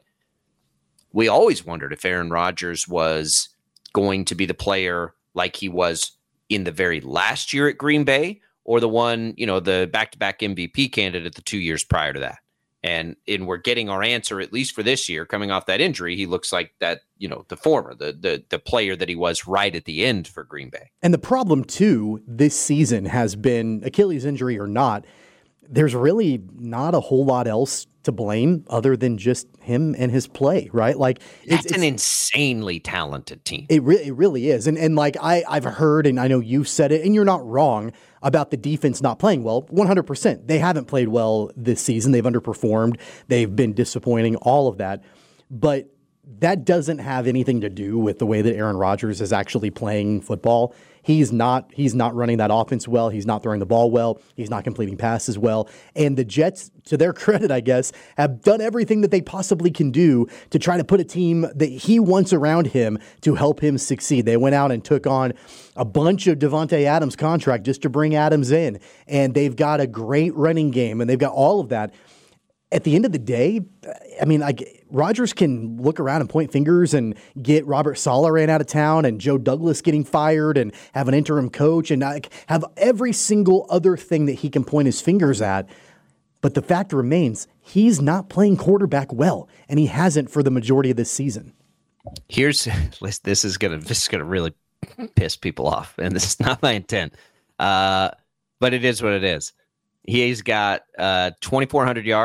we always wondered if Aaron Rodgers was going to be the player like he was in the very last year at Green Bay or the one, you know, the back-to-back M V P candidate the two years prior to that. And and we're getting our answer, at least for this year, coming off that injury. He looks like that, you know, the former, the the the player that he was right at the end for Green Bay. And the problem, too, this season has been, Achilles injury or not, there's really not a whole lot else to blame other than just him and his play, right? Like That's it's, an it's, insanely talented team. It, re- it really is. And and like I, I've heard, and I know you've said it, and you're not wrong, about the defense not playing well. one hundred percent. They haven't played well this season. They've underperformed. They've been disappointing, all of that. But that doesn't have anything to do with the way that Aaron Rodgers is actually playing football. He's not he's not running that offense well. He's not throwing the ball well. He's not completing passes well. And the Jets, to their credit, I guess, have done everything that they possibly can do to try to put a team that he wants around him to help him succeed. They went out and took on a bunch of Devontae Adams contract just to bring Adams in. And they've got a great running game, and they've got all of that. At the end of the day, I mean, like Rodgers can look around and point fingers and get Robert Saleh ran out of town and Joe Douglas getting fired and have an interim coach and like have every single other thing that he can point his fingers at. But the fact remains, he's not playing quarterback well, and he hasn't for the majority of this season. Here's this is gonna this is gonna really piss people off, and this is not my intent, uh, but it is what it is. He's got uh, twenty-four hundred yards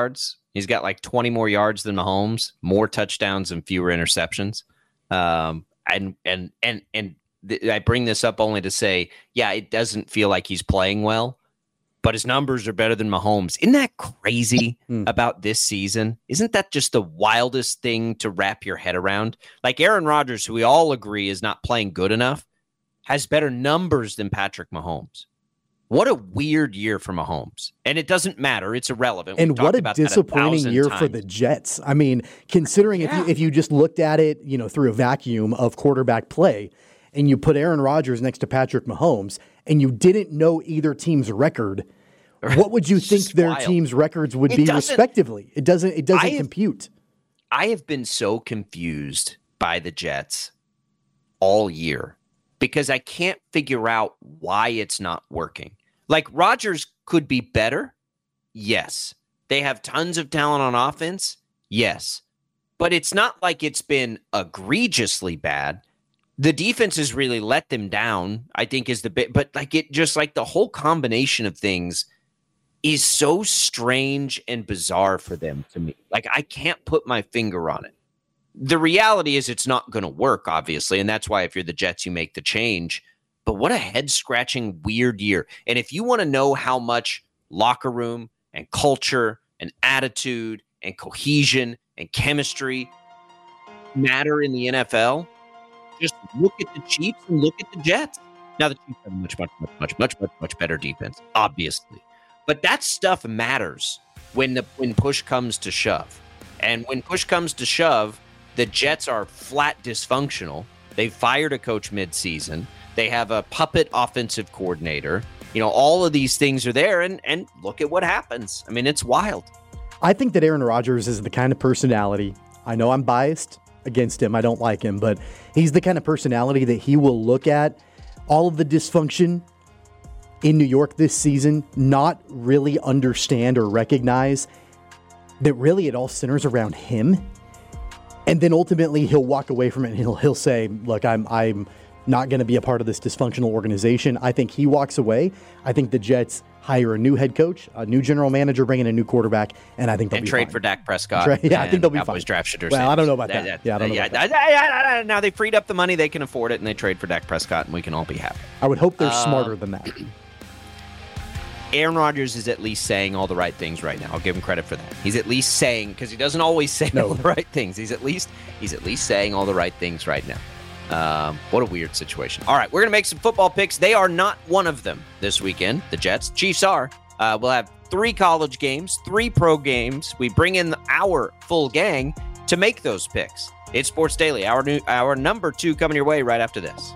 He's got like twenty more yards than Mahomes, more touchdowns and fewer interceptions. Um, and and and and th- I bring this up only to say, yeah, it doesn't feel like he's playing well, but his numbers are better than Mahomes. Isn't that crazy mm. about this season? Isn't that just the wildest thing to wrap your head around? Like Aaron Rodgers, who we all agree is not playing good enough, has better numbers than Patrick Mahomes. What a weird year for Mahomes. And it doesn't matter. It's irrelevant. And what a disappointing a year times. for the Jets. I mean, considering yeah. if you if you just looked at it, you know, through a vacuum of quarterback play, and you put Aaron Rodgers next to Patrick Mahomes, and you didn't know either team's record, what would you think their wild. team's records would it be respectively? It doesn't it doesn't I have, compute. I have been so confused by the Jets all year because I can't figure out why it's not working. Like, Rodgers could be better. Yes. They have tons of talent on offense. Yes. But it's not like it's been egregiously bad. The defense has really let them down, I think, is the bit. But like it just like the whole combination of things is so strange and bizarre for them to me. Like, I can't put my finger on it. The reality is it's not going to work, obviously. And that's why if you're the Jets, you make the change. But what a head-scratching, weird year. And if you want to know how much locker room and culture and attitude and cohesion and chemistry matter in the N F L, just look at the Chiefs and look at the Jets. Now, the Chiefs have a much, much, much, much, much, much, much better defense, obviously. But that stuff matters when the when push comes to shove. And when push comes to shove, the Jets are flat dysfunctional. They fired a coach midseason. They have a puppet offensive coordinator. You know, all of these things are there, and and look at what happens. I mean, it's wild. I think that Aaron Rodgers is the kind of personality. I know I'm biased against him. I don't like him, but he's the kind of personality that he will look at all of the dysfunction in New York this season, not really understand or recognize that really it all centers around him. And then ultimately he'll walk away from it and he'll he'll say, look, I'm I'm not going to be a part of this dysfunctional organization. I think he walks away. I think the Jets hire a new head coach, a new general manager, bring in a new quarterback, and I think they'll and be trade fine. for Dak Prescott. Tra- yeah, I think they'll be Cowboys fine. Draft Shooter well, Sanders. I don't know about that. that yeah, I don't know yeah, about that. Now they freed up the money. They can afford it, and they trade for Dak Prescott, and we can all be happy. I would hope they're um, smarter than that. Aaron Rodgers is at least saying all the right things right now. I'll give him credit for that. He's at least saying, because he doesn't always say no. all the right things. He's at least he's at least saying all the right things right now. Um, what a weird situation. All right, we're going to make some football picks. They are not one of them this weekend. The Jets. Chiefs are. Uh, we'll have three college games, three pro games. We bring in our full gang to make those picks. It's Sports Daily. Our new, our number two coming your way right after this.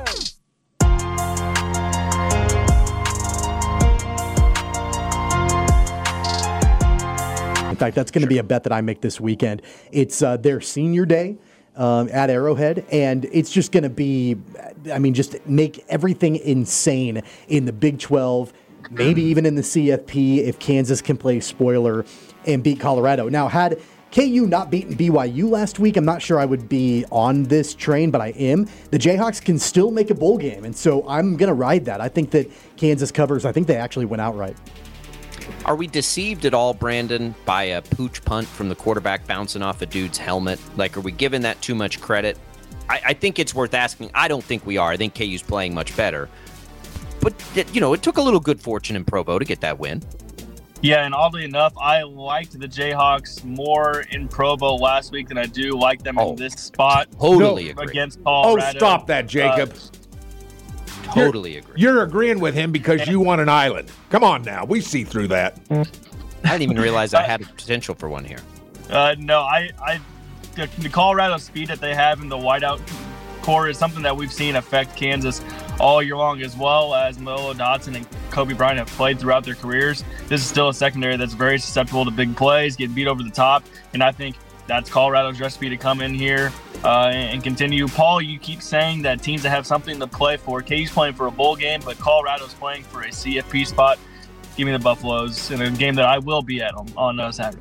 In fact, that's going to be a bet that I make this weekend. It's uh, their senior day um, at Arrowhead, and it's just going to be, I mean, just make everything insane in the Big twelve, maybe even in the C F P if Kansas can play spoiler and beat Colorado. Now, had K U not beaten B Y U last week, I'm not sure I would be on this train, but I am. The Jayhawks can still make a bowl game, and so I'm going to ride that. I think that Kansas covers. I think they actually went outright. Are we deceived at all, Brandon, by a pooch punt from the quarterback bouncing off a dude's helmet? Like, are we giving that too much credit? I, I think it's worth asking. I don't think we are. I think K U's playing much better. But, you know, it took a little good fortune in Provo to get that win. Yeah, and oddly enough, I liked the Jayhawks more in Provo last week than I do like them oh, in this spot. Totally no, agree. Against Colorado. Oh, stop that, Jacob. Uh, Totally you're, agree. You're agreeing with him because you want an island. Come on now. We see through that. I didn't even realize I had a potential for one here. Uh, no, I, I the, the Colorado speed that they have in the wideout core is something that we've seen affect Kansas all year long, as well as Melo Dotson and Kobe Bryant have played throughout their careers. This is still a secondary that's very susceptible to big plays, getting beat over the top, and I think that's Colorado's recipe to come in here uh, and continue. Paul, you keep saying that teams that have something to play for. K U's playing for a bowl game, but Colorado's playing for a C F P spot. Give me the Buffaloes in a game that I will be at on, on uh, Saturday.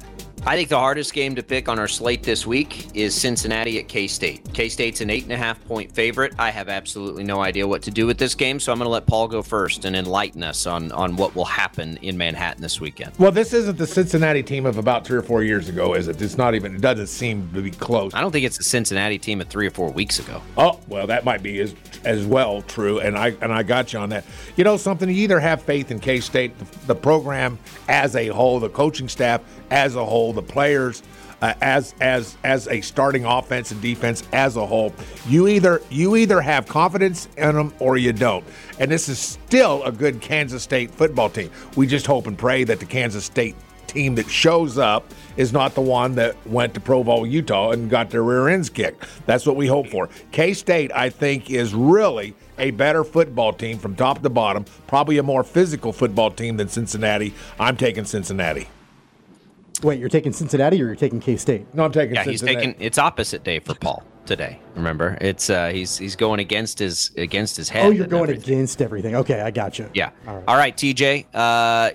I think the hardest game to pick on our slate this week is Cincinnati at K-State. K-State's an eight and a half point favorite. I have absolutely no idea what to do with this game, so I'm going to let Paul go first and enlighten us on, on what will happen in Manhattan this weekend. Well, this isn't the Cincinnati team of about three or four years ago, is it? It's not even, it doesn't seem to be close. I don't think it's the Cincinnati team of three or four weeks ago. Oh, well, that might be as, as well true, and I and I got you on that. You know something, you either have faith in K-State, the, the program as a whole, the coaching staff as a whole, the players uh, as as as a starting offense and defense as a whole. You either you either have confidence in them or you don't. And this is still a good Kansas State football team. We just hope and pray that the Kansas State team that shows up is not the one that went to Provo, Utah and got their rear ends kicked. That's what we hope for. K-State, I think, is really a better football team from top to bottom, probably a more physical football team than Cincinnati. I'm taking Cincinnati. Wait, you're taking Cincinnati or you're taking K-State? No, I'm taking yeah, Cincinnati. Yeah, he's taking. It's opposite day for Paul today. Remember, it's uh, he's he's going against his against his head. Oh, you're going everything. against everything. Okay, I got you. Yeah. All right, All right T J. Uh,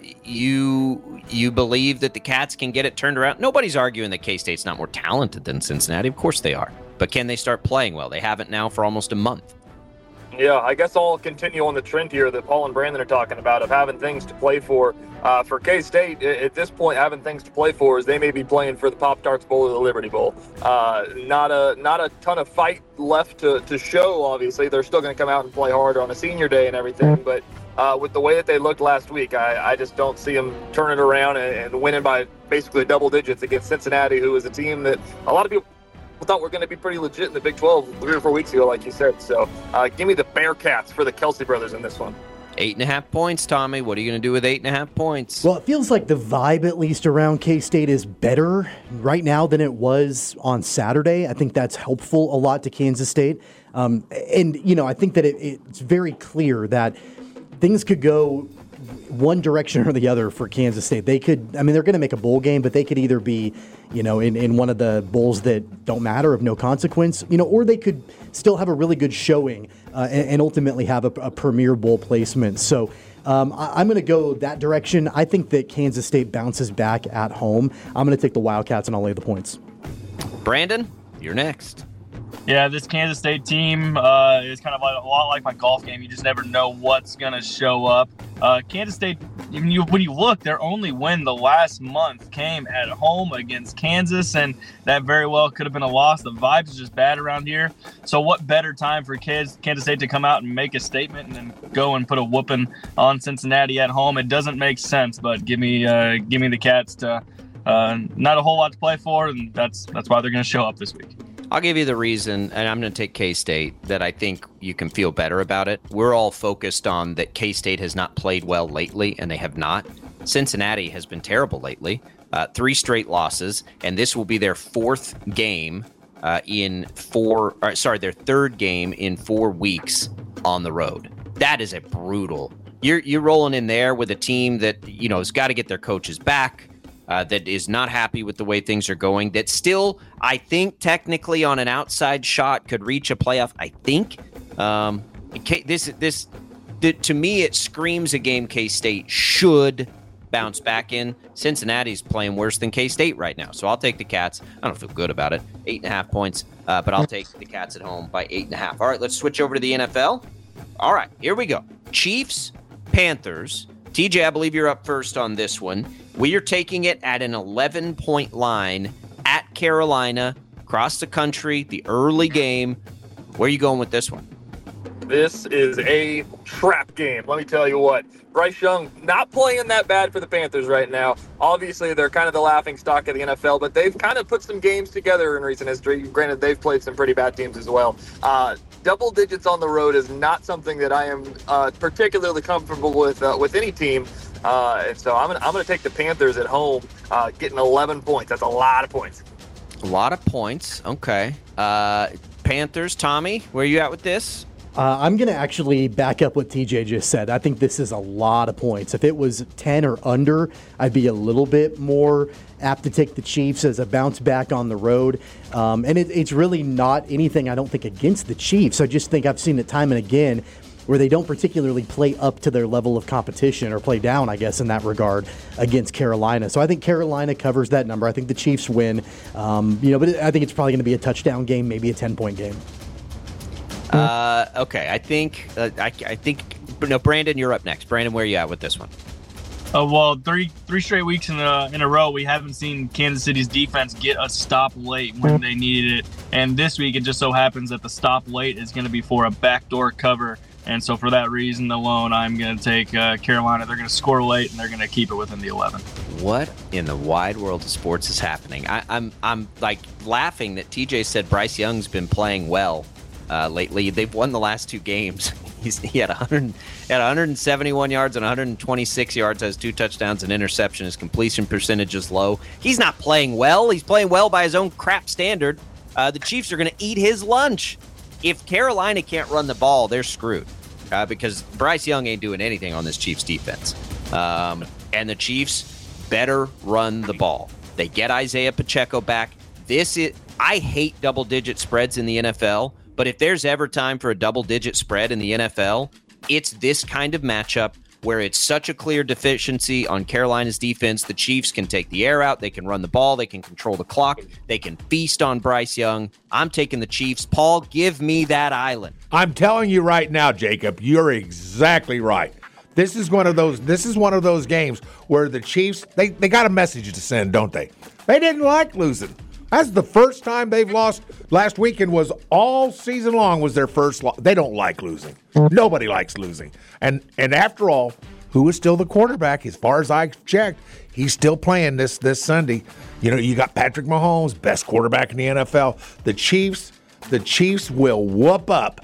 you you believe that the Cats can get it turned around? Nobody's arguing that K-State's not more talented than Cincinnati. Of course they are. But can they start playing well? They haven't now for almost a month. Yeah, I guess I'll continue on the trend here that Paul and Brandon are talking about of having things to play for. Uh, for K-State, at this point, having things to play for is they may be playing for the Pop-Tarts Bowl or the Liberty Bowl. Uh, not a not a ton of fight left to, to show, obviously. They're still going to come out and play hard on a senior day and everything. But uh, with the way that they looked last week, I, I just don't see them turning around and, and winning by basically double digits against Cincinnati, who is a team that a lot of people thought were going to be pretty legit in the Big twelve three or four weeks ago, like you said. So uh, give me the Bearcats for the Kelsey brothers in this one. Eight and a half points, Tommy. What are you going to do with eight and a half points? Well, it feels like the vibe, at least around K-State, is better right now than it was on Saturday. I think that's helpful a lot to Kansas State. Um, and, you know, I think that it, it's very clear that things could go one direction or the other for Kansas State. They could, I mean, they're going to make a bowl game, but they could either be, you know, in, in one of the bowls that don't matter, of no consequence, you know, or they could still have a really good showing uh, and, and ultimately have a, a premier bowl placement. So um, I, I'm going to go that direction. I think that Kansas State bounces back at home. I'm going to take the Wildcats and I'll lay the points. Brandon, you're next. Yeah, this Kansas State team uh, is kind of like, a lot like my golf game. You just never know what's going to show up. Uh, Kansas State, when you, when you look, their only win the last month came at home against Kansas, and that very well could have been a loss. The vibes are just bad around here. So what better time for kids, Kansas State to come out and make a statement and then go and put a whooping on Cincinnati at home? It doesn't make sense, but give me uh, give me the Cats to uh, not a whole lot to play for, and that's that's why they're going to show up this week. I'll give you the reason, and I'm going to take K-State, that I think you can feel better about it. We're all focused on that K-State has not played well lately, and they have not. Cincinnati has been terrible lately. Uh, three straight losses, and this will be their fourth game uh, in four, or, sorry, their third game in four weeks on the road. That is a brutal. You're, you're rolling in there with a team that, you know, has got to get their coaches back. Uh, that is not happy with the way things are going, that still, I think, technically on an outside shot could reach a playoff, I think. Um, this, this, to me, it screams a game K-State should bounce back in. Cincinnati's playing worse than K-State right now, so I'll take the Cats. I don't feel good about it. Eight and a half points, uh, but I'll take the Cats at home by eight and a half. All right, let's switch over to the N F L. All right, here we go. Chiefs, Panthers. T J, I believe you're up first on this one. We are taking it at an eleven-point line at Carolina, across the country, the early game. Where are you going with this one? This is a trap game. Let me tell you what. Bryce Young not playing that bad for the Panthers right now. Obviously, they're kind of the laughing stock of the N F L, but they've kind of put some games together in recent history. Granted, they've played some pretty bad teams as well. Uh, double digits on the road is not something that I am uh, particularly comfortable with uh, with any team. Uh, and so I'm gonna I'm gonna take the Panthers at home, uh, getting eleven points. That's a lot of points. A lot of points. Okay. Uh, Panthers, Tommy, where are you at with this? Uh, I'm going to actually back up what T J just said. I think this is a lot of points. If it was ten or under, I'd be a little bit more apt to take the Chiefs as a bounce back on the road. Um, and it, it's really not anything, I don't think, against the Chiefs. I just think I've seen it time and again where they don't particularly play up to their level of competition, or play down, I guess, in that regard against Carolina. So I think Carolina covers that number. I think the Chiefs win. Um, you know, but I think it's probably going to be a touchdown game, maybe a ten-point game. Uh, okay, I think uh, I, I think no. Brandon, you're up next. Brandon, where are you at with this one? Uh, well, three three straight weeks in a in a row, we haven't seen Kansas City's defense get a stop late when they needed it. And this week, it just so happens that the stop late is going to be for a backdoor cover. And so, for that reason alone, I'm going to take uh, Carolina. They're going to score late, and they're going to keep it within the eleven. What in the wide world of sports is happening? I, I'm I'm like laughing that T J said Bryce Young's been playing well. Uh, lately, they've won the last two games. He's, he had one hundred, had one hundred seventy-one yards and one hundred twenty-six yards, has two touchdowns and interception. His completion percentage is low. He's not playing well. He's playing well by his own crap standard. Uh, the Chiefs are going to eat his lunch. If Carolina can't run the ball, they're screwed uh, because Bryce Young ain't doing anything on this Chiefs defense. Um, and the Chiefs better run the ball. They get Isaiah Pacheco back. This is I hate double-digit spreads in the N F L. But if there's ever time for a double-digit spread in the N F L, it's this kind of matchup where it's such a clear deficiency on Carolina's defense. The Chiefs can take the air out. They can run the ball. They can control the clock. They can feast on Bryce Young. I'm taking the Chiefs. Paul, give me that island. I'm telling you right now, Jacob, you're exactly right. This is one of those. This is one of those games where the Chiefs they, they got a message to send, don't they? They didn't like losing. That's the first time they've lost. Last weekend was all season long was their first loss. They don't like losing. Nobody likes losing. And and after all, who is still the quarterback? As far as I checked, he's still playing this this Sunday. You know, you got Patrick Mahomes, best quarterback in the N F L. The Chiefs, the Chiefs will whoop up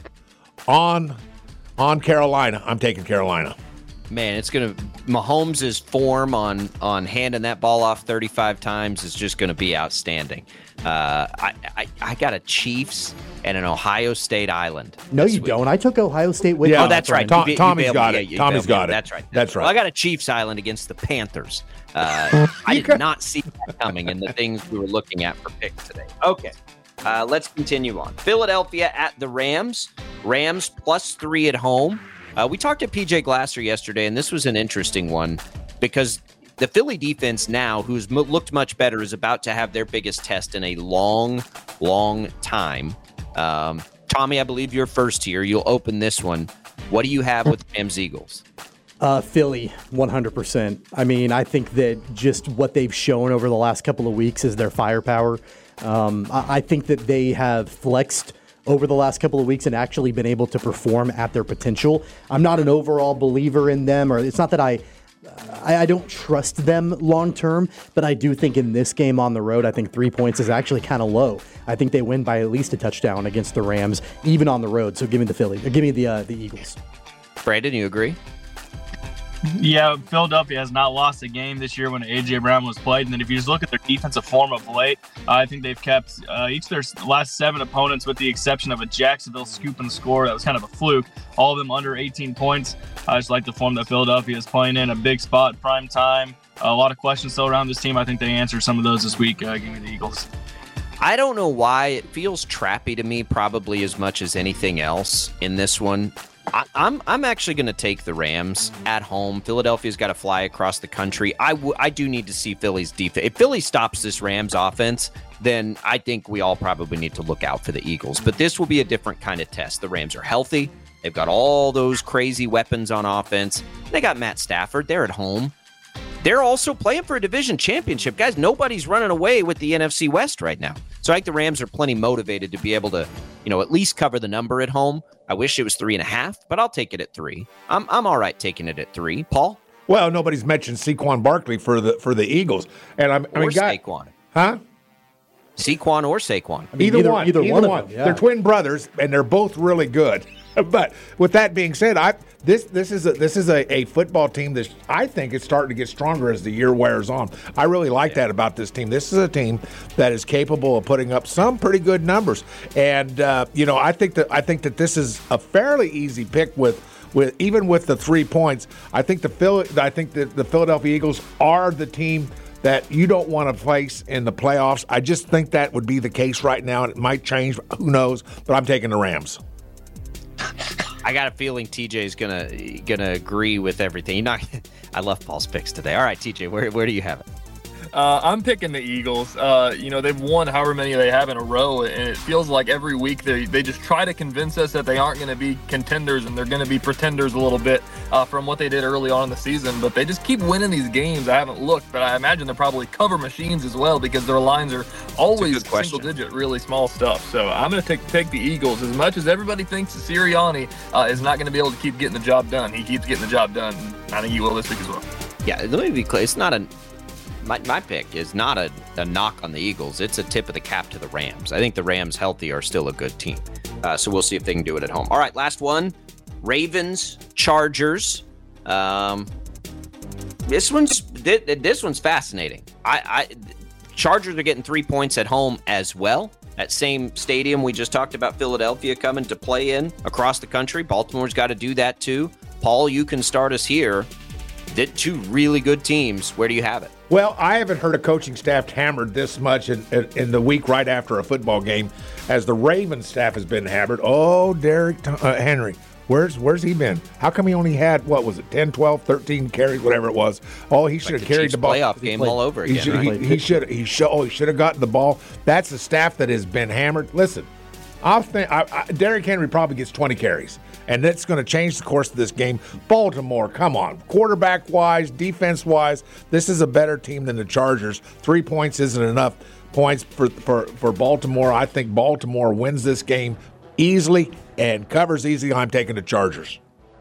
on on Carolina. I'm taking Carolina. Man, it's going to – Mahomes' form on on handing that ball off thirty-five times is just going to be outstanding. Uh, I, I I got a Chiefs and an Ohio State island. No, you week. don't. I took Ohio State with yeah, you. Oh, that's right. Tom, you, Tommy's you got me. it. Yeah, Tommy's got it. That's right. That's right. Well, I got a Chiefs island against the Panthers. Uh, I did not see that coming in the things we were looking at for picks today. Okay. Uh, let's continue on. Philadelphia at the Rams. Rams plus three at home. Uh, we talked to P J Glasser yesterday, and this was an interesting one because the Philly defense now, who's m- looked much better, is about to have their biggest test in a long, long time. Um, Tommy, I believe you're first here. You'll open this one. What do you have with Rams Eagles? Uh, Philly, one hundred percent. I mean, I think that just what they've shown over the last couple of weeks is their firepower. Um, I, I think that they have flexed over the last couple of weeks and actually been able to perform at their potential. I'm not an overall believer in them, or it's not that I I, I don't trust them long term, but I do think in this game on the road, I think three points is actually kind of low. I think they win by at least a touchdown against the Rams, even on the road. So give me the Philly, or give me the uh, the Eagles. Brandon, you agree? Yeah, Philadelphia has not lost a game this year when A J Brown was played. And then if you just look at their defensive form of late, uh, I think they've kept uh, each of their last seven opponents, with the exception of a Jacksonville scoop and score that was kind of a fluke, all of them under eighteen points. I just like the form that Philadelphia is playing in, a big spot, prime time. A lot of questions still around this team. I think they answer some of those this week. Uh, give me the Eagles. I don't know why it feels trappy to me, probably as much as anything else in this one. I, I'm I'm actually going to take the Rams at home. Philadelphia's got to fly across the country. I, w- I do need to see Philly's defense. If Philly stops this Rams offense, then I think we all probably need to look out for the Eagles. But this will be a different kind of test. The Rams are healthy. They've got all those crazy weapons on offense. They got Matt Stafford. They're at home. They're also playing for a division championship. Guys, nobody's running away with the N F C West right now. So I think the Rams are plenty motivated to be able to, you know, at least cover the number at home. I wish it was three and a half, but I'll take it at three. I'm I'm all right taking it at three. Paul? Well, nobody's mentioned Saquon Barkley for the for the Eagles. And I'm, I mean, or God, Saquon. Huh? Saquon or Saquon. I mean, either, either one. either Either one, one. Of them, yeah. They're twin brothers, and they're both really good. But with that being said, I this this is a this is a, a football team that I think is starting to get stronger as the year wears on. I really like yeah. that about this team. This is a team that is capable of putting up some pretty good numbers, and uh, you know I think that I think that this is a fairly easy pick with. With even with the three points. I think the Phil I think that the Philadelphia Eagles are the team that you don't want to face in the playoffs. I just think that would be the case right now. It might change, who knows? But I'm taking the Rams. I got a feeling T J's gonna gonna agree with everything. You're not, I love Paul's picks today. All right, T J, where where do you have it? Uh, I'm picking the Eagles. Uh, you know, they've won however many they have in a row, and it feels like every week they, they just try to convince us that they aren't going to be contenders and they're going to be pretenders a little bit uh, from what they did early on in the season. But they just keep winning these games. I haven't looked, but I imagine they're probably cover machines as well because their lines are always single-digit, really small stuff. So I'm going to take take the Eagles. As much as everybody thinks Sirianni uh, is not going to be able to keep getting the job done, he keeps getting the job done. I think he will this week as well. Yeah, let me be clear. It's not a My, my pick is not a, a knock on the Eagles. It's a tip of the cap to the Rams. I think the Rams, healthy, are still a good team. Uh, so we'll see if they can do it at home. All right, last one. Ravens, Chargers. Um, this one's this one's fascinating. I, I Chargers are getting three points at home as well. That same stadium we just talked about, Philadelphia coming to play in across the country. Baltimore's got to do that too. Paul, you can start us here. Did two really good teams. Where do you have it? Well, I haven't heard a coaching staff hammered this much in, in, in the week right after a football game as the Ravens staff has been hammered. Oh, Derrick uh, Henry, where's where's he been? How come he only had, what was it, ten, twelve, thirteen carries, whatever it was? Oh, he should have like carried Chiefs the ball. Playoff game all over again. He should right? he, he should he should oh, he should have gotten the ball. That's the staff that has been hammered. Listen, I think I, I, Derrick Henry probably gets twenty carries. And that's going to change the course of this game. Baltimore, come on. Quarterback-wise, defense-wise, this is a better team than the Chargers. Three points isn't enough points for, for, for Baltimore. I think Baltimore wins this game easily and covers easy. I'm taking the Chargers.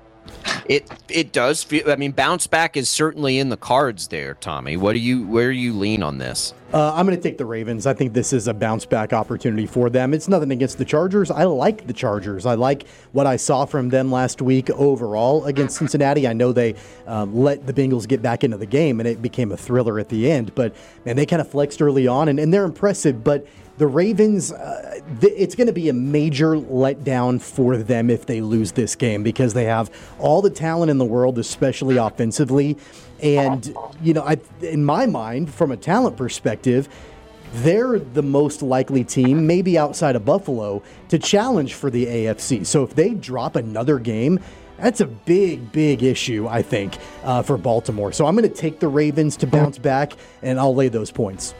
It it does feel. I mean, bounce back is certainly in the cards there, Tommy. What do you where do you lean on this? Uh, I'm going to take the Ravens. I think this is a bounce back opportunity for them. It's nothing against the Chargers. I like the Chargers. I like what I saw from them last week overall against Cincinnati. I know they um, let the Bengals get back into the game, and it became a thriller at the end. But man, they kind of flexed early on, and, and they're impressive. But the Ravens, uh, th- it's going to be a major letdown for them if they lose this game because they have all the talent in the world, especially offensively. And, you know, I, in my mind, from a talent perspective, they're the most likely team, maybe outside of Buffalo, to challenge for the A F C. So if they drop another game, that's a big, big issue, I think, uh, for Baltimore. So I'm going to take the Ravens to bounce back, and I'll lay those points.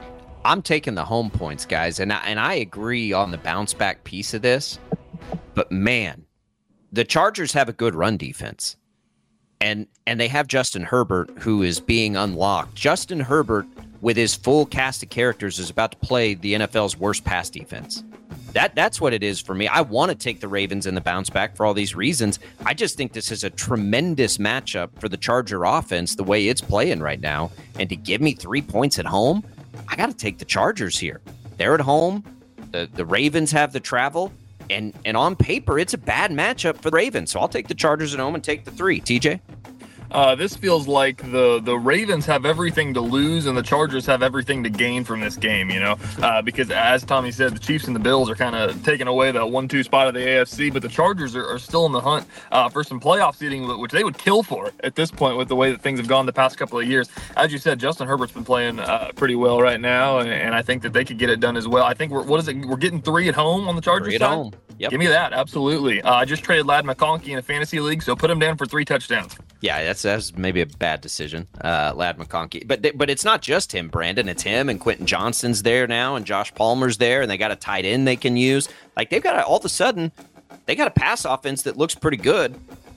I'm taking the home points, guys, and I, and I agree on the bounce back piece of this. But man, the Chargers have a good run defense, and and they have Justin Herbert, who is being unlocked. Justin Herbert, with his full cast of characters, is about to play the N F L's worst pass defense. That that's what it is for me. I want to take the Ravens in the bounce back for all these reasons. I just think this is a tremendous matchup for the Charger offense, the way it's playing right now, and to give me three points at home. I got to take the Chargers here. They're at home. The the Ravens have the travel. And and on paper, it's a bad matchup for the Ravens. So I'll take the Chargers at home and take the three. T J? Uh, this feels like the, the Ravens have everything to lose and the Chargers have everything to gain from this game, you know, uh, because as Tommy said, the Chiefs and the Bills are kind of taking away that one two spot of the A F C, but the Chargers are, are still in the hunt uh, for some playoff seeding, which they would kill for at this point with the way that things have gone the past couple of years. As you said, Justin Herbert's been playing uh, pretty well right now, and, and I think that they could get it done as well. I think we're, what is it? We're getting three at home on the Chargers three at side? home. Yep. Give me that. Absolutely. Uh, I just traded Ladd McConkey in a fantasy league, so put him down for three touchdowns. Yeah, that's that's maybe a bad decision, uh, Ladd McConkey. But they, but it's not just him, Brandon. It's him and Quentin Johnston's there now, and Josh Palmer's there, and they got a tight end they can use. Like they've got a, all of a sudden, they got a pass offense that looks pretty good.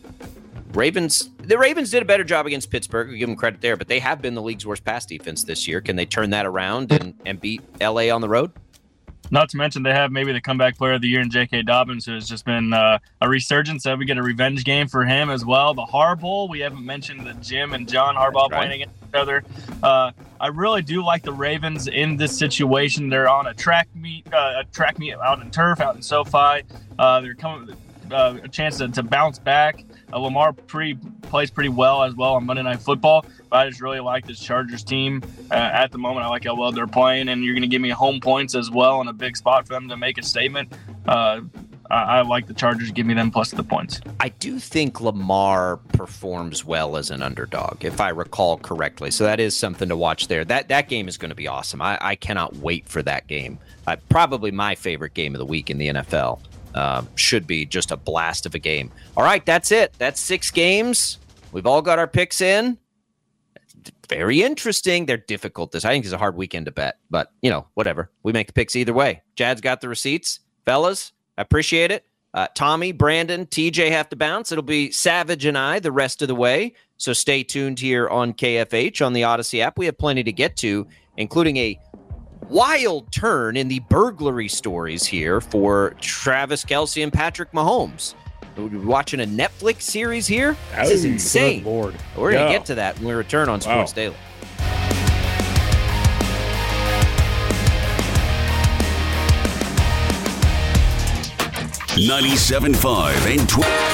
Ravens, the Ravens did a better job against Pittsburgh. We give them credit there, but they have been the league's worst pass defense this year. Can they turn that around and, and beat L A on the road? Not to mention they have maybe the comeback player of the year in J K. Dobbins, who has just been uh, a resurgence. So we get a revenge game for him as well. The Harbaugh, we haven't mentioned the Jim and John Harbaugh right. playing against each other. Uh, I really do like the Ravens in this situation. They're on a track meet, uh, a track meet out in turf, out in SoFi. Uh, they're coming uh, a chance to, to bounce back. Uh, Lamar pretty, plays pretty well as well on Monday Night Football. But I just really like this Chargers team uh, at the moment. I like how well they're playing, and you're going to give me home points as well in a big spot for them to make a statement. Uh, I, I like the Chargers. Give me them plus the points. I do think Lamar performs well as an underdog, if I recall correctly. So that is something to watch there. That that game is going to be awesome. I, I cannot wait for that game. Uh, probably my favorite game of the week in the N F L. uh, should be just a blast of a game. All right, that's it. That's six games. We've all got our picks in. Very interesting. They're difficult. This I think is a hard weekend to bet, but you know, whatever. We make the picks either way. Jad's got the receipts, fellas. I appreciate it. Uh, Tommy, Brandon, T J have to bounce. It'll be Savage and I the rest of the way. So stay tuned here on K F H on the Odyssey app. We have plenty to get to, including a wild turn in the burglary stories here for Travis Kelce and Patrick Mahomes. We're watching a Netflix series here. This oh, is insane. Lord. We're going to Yeah. get to that when we return on Sports Wow. Daily. ninety-seven point five and twelve.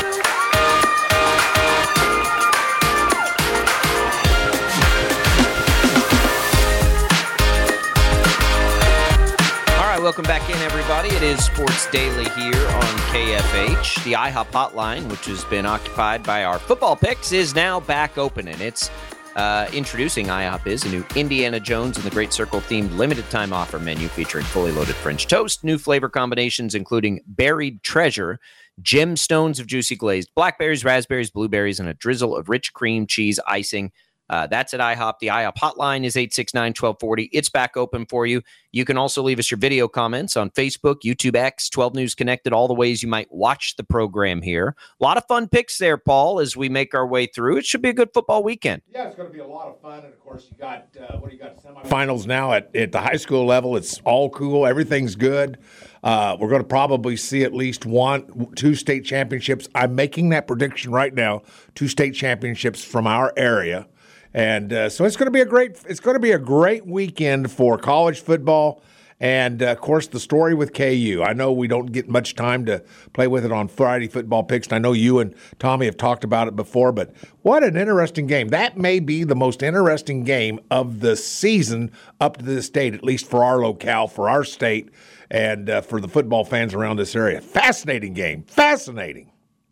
Welcome back in, everybody. It is Sports Daily here on K F H. The IHOP hotline, which has been occupied by our football picks, is now back open, and it's uh, introducing IHOP is a new Indiana Jones and the Great Circle themed limited time offer menu featuring fully loaded French toast, new flavor combinations including buried treasure, gemstones of juicy glazed blackberries, raspberries, blueberries, and a drizzle of rich cream cheese icing. Uh, that's at IHOP. The IHOP hotline is eight six nine, one two four zero. It's back open for you. You can also leave us your video comments on Facebook, YouTube X, twelve News Connected, all the ways you might watch the program here. A lot of fun picks there, Paul, as we make our way through. It should be a good football weekend. Yeah, it's going to be a lot of fun. And, of course, you got, uh, what do you got, semifinals now at, at the high school level. It's all cool. Everything's good. Uh, we're going to probably see at least one, two state championships. I'm making that prediction right now, two state championships from our area. And uh, so it's going to be a great it's going to be a great weekend for college football, and uh, of course the story with K U. I know we don't get much time to play with it on Friday football picks. And I know you and Tommy have talked about it before, but what an interesting game! That may be the most interesting game of the season up to this date, at least for our locale, for our state, and uh, for the football fans around this area. Fascinating game, fascinating.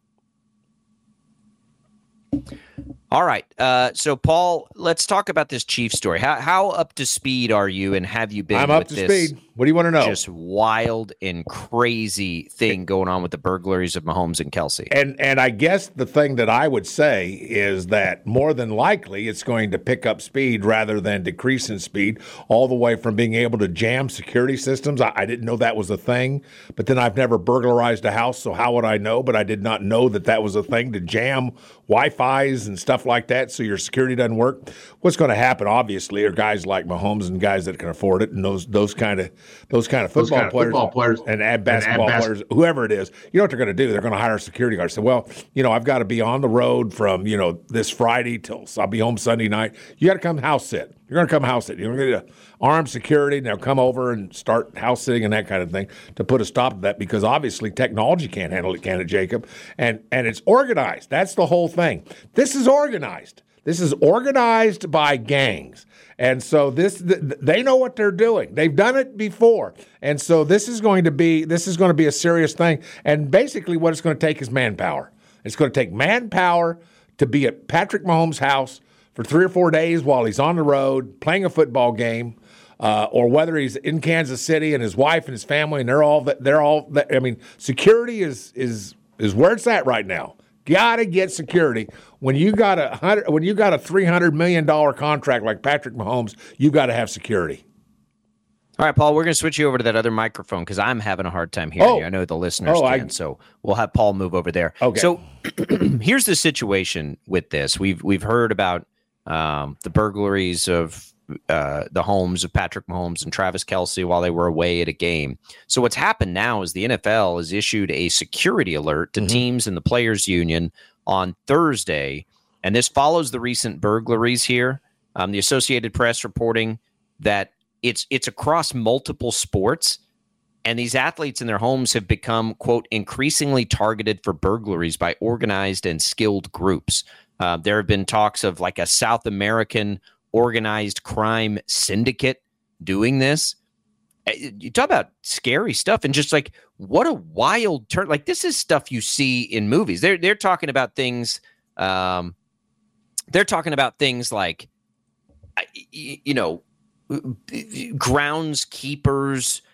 All right. Uh, so, Paul, let's talk about this Chiefs story. How how up to speed are you, and have you been I'm with up to this speed. What do you want to know? just wild and crazy thing going on with the burglaries of Mahomes and Kelce? And and I guess the thing that I would say is that more than likely it's going to pick up speed rather than decrease in speed, all the way from being able to jam security systems. I, I didn't know that was a thing, but then I've never burglarized a house, so how would I know? But I did not know that that was a thing, to jam Wi-Fi's and stuff like that so your security doesn't work. What's going to happen, obviously, are guys like Mahomes and guys that can afford it, and those those kind of those kind of football, kind of players, football players and, and basketball and bas- players, whoever it is. You know what they're going to do? They're going to hire a security guard. Say, well, you know, I've got to be on the road from, you know, this Friday till I'll be home Sunday night. You got to come house sit. You're going to come house sit. You're going to get armed security, and they'll come over and start house sitting and that kind of thing to put a stop to that, because obviously technology can't handle it, can it, Jacob? And and it's organized. That's the whole thing. This is organized. This is organized by gangs. And so this, they know what they're doing. They've done it before. And so this is going to be, this is going to be a serious thing. And basically what it's going to take is manpower. It's going to take manpower to be at Patrick Mahomes' house for three or four days while he's on the road playing a football game, uh, or whether he's in Kansas City and his wife and his family, and they're all, they're all, I mean, security is, is, is where it's at right now. Gotta get security. When you got a hundred, when you got a three hundred million dollar contract like Patrick Mahomes, you got to have security. All right, Paul, we're going to switch you over to that other microphone because I'm having a hard time hearing oh. you. I know the listeners oh, can, I... so we'll have Paul move over there. Okay. So here's the situation with this. We've we've heard about um, the burglaries of uh, the homes of Patrick Mahomes and Travis Kelce while they were away at a game. So what's happened now is the N F L has issued a security alert to mm-hmm. teams in the Players Union on Thursday, and this follows the recent burglaries here. Um, the Associated Press reporting that it's it's across multiple sports, and these athletes in their homes have become, quote, increasingly targeted for burglaries by organized and skilled groups. Uh, there have been talks of like a South American organized crime syndicate doing this. You talk about scary stuff, and just like what a wild turn. Like this is stuff you see in movies. They're they're talking about things. Um, they're talking about things like, you know, groundskeepers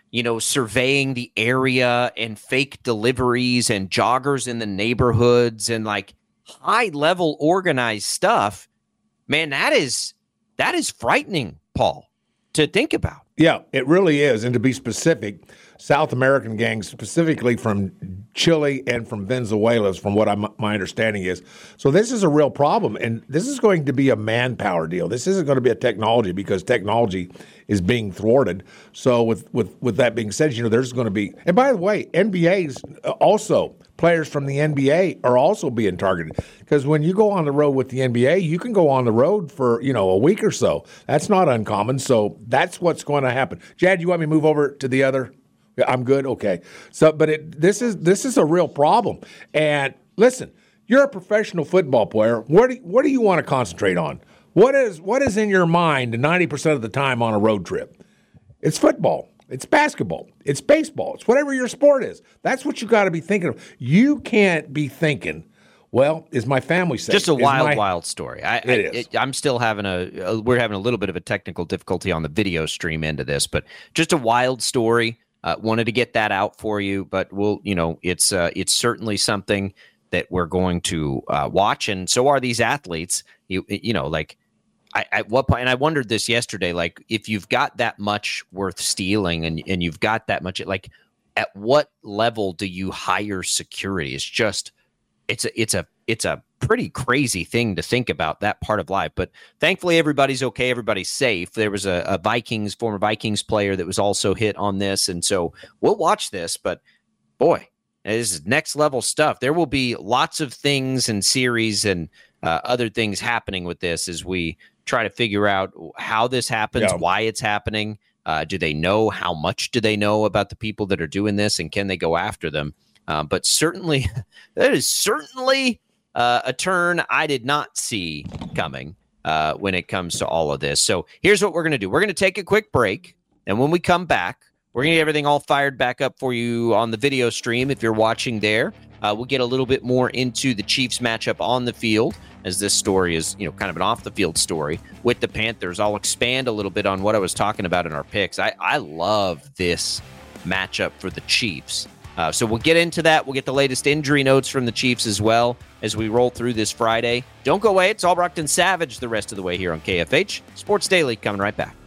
you know, surveying the area and fake deliveries and joggers in the neighborhoods and like high level organized stuff, man, that is that is frightening, Paul, to think about. Yeah, it really is. And to be specific, South American gangs, specifically from Chile and from Venezuela, from what I'm, my understanding is. So this is a real problem, and this is going to be a manpower deal. This isn't going to be a technology because technology is being thwarted. So with, with, with that being said, you know, there's going to be – and by the way, N B A's also – players from the N B A are also being targeted because when you go on the road with the N B A, you can go on the road for, you know, a week or so. That's not uncommon. So that's what's going to happen. Jad, you want me to move over to the other? I'm good. Okay. So, but it, this is this is a real problem. And listen, you're a professional football player. What do, what do you want to concentrate on? What is what is in your mind ninety percent of the time on a road trip? It's football. It's basketball. It's baseball. It's whatever your sport is. That's what you got to be thinking of. You can't be thinking, well, is my family safe? Just a is wild, my... wild story. I, it I, is. It, I'm still having a, a, we're having a little bit of a technical difficulty on the video stream end of this, but just a wild story. Uh, wanted to get that out for you, but we'll, you know, it's, uh, it's certainly something that we're going to uh, watch. And so are these athletes, you, you know, like, I, at what point, and I wondered this yesterday, like if you've got that much worth stealing and, and you've got that much, like at what level do you hire security? It's just, it's a, it's a, it's a pretty crazy thing to think about, that part of life. But thankfully everybody's okay. Everybody's safe. There was a, a Vikings, former Vikings player that was also hit on this. And so we'll watch this, but boy, this is next level stuff. There will be lots of things and series and uh, other things happening with this as we try to figure out how this happens, yeah. why it's happening. Uh, do they know? How much do they know about the people that are doing this, and can they go after them? Uh, but certainly, that is certainly uh, a turn I did not see coming uh, when it comes to all of this. So here's what we're going to do. We're going to take a quick break, and when we come back, we're going to get everything all fired back up for you on the video stream if you're watching there. Uh, we'll get a little bit more into the Chiefs matchup on the field, as this story is, you know, kind of an off-the-field story with the Panthers. I'll expand a little bit on what I was talking about in our picks. I, I love this matchup for the Chiefs. Uh, so we'll get into that. We'll get the latest injury notes from the Chiefs as well as we roll through this Friday. Don't go away. It's Albrecht and Savage the rest of the way here on K F H. Sports Daily coming right back.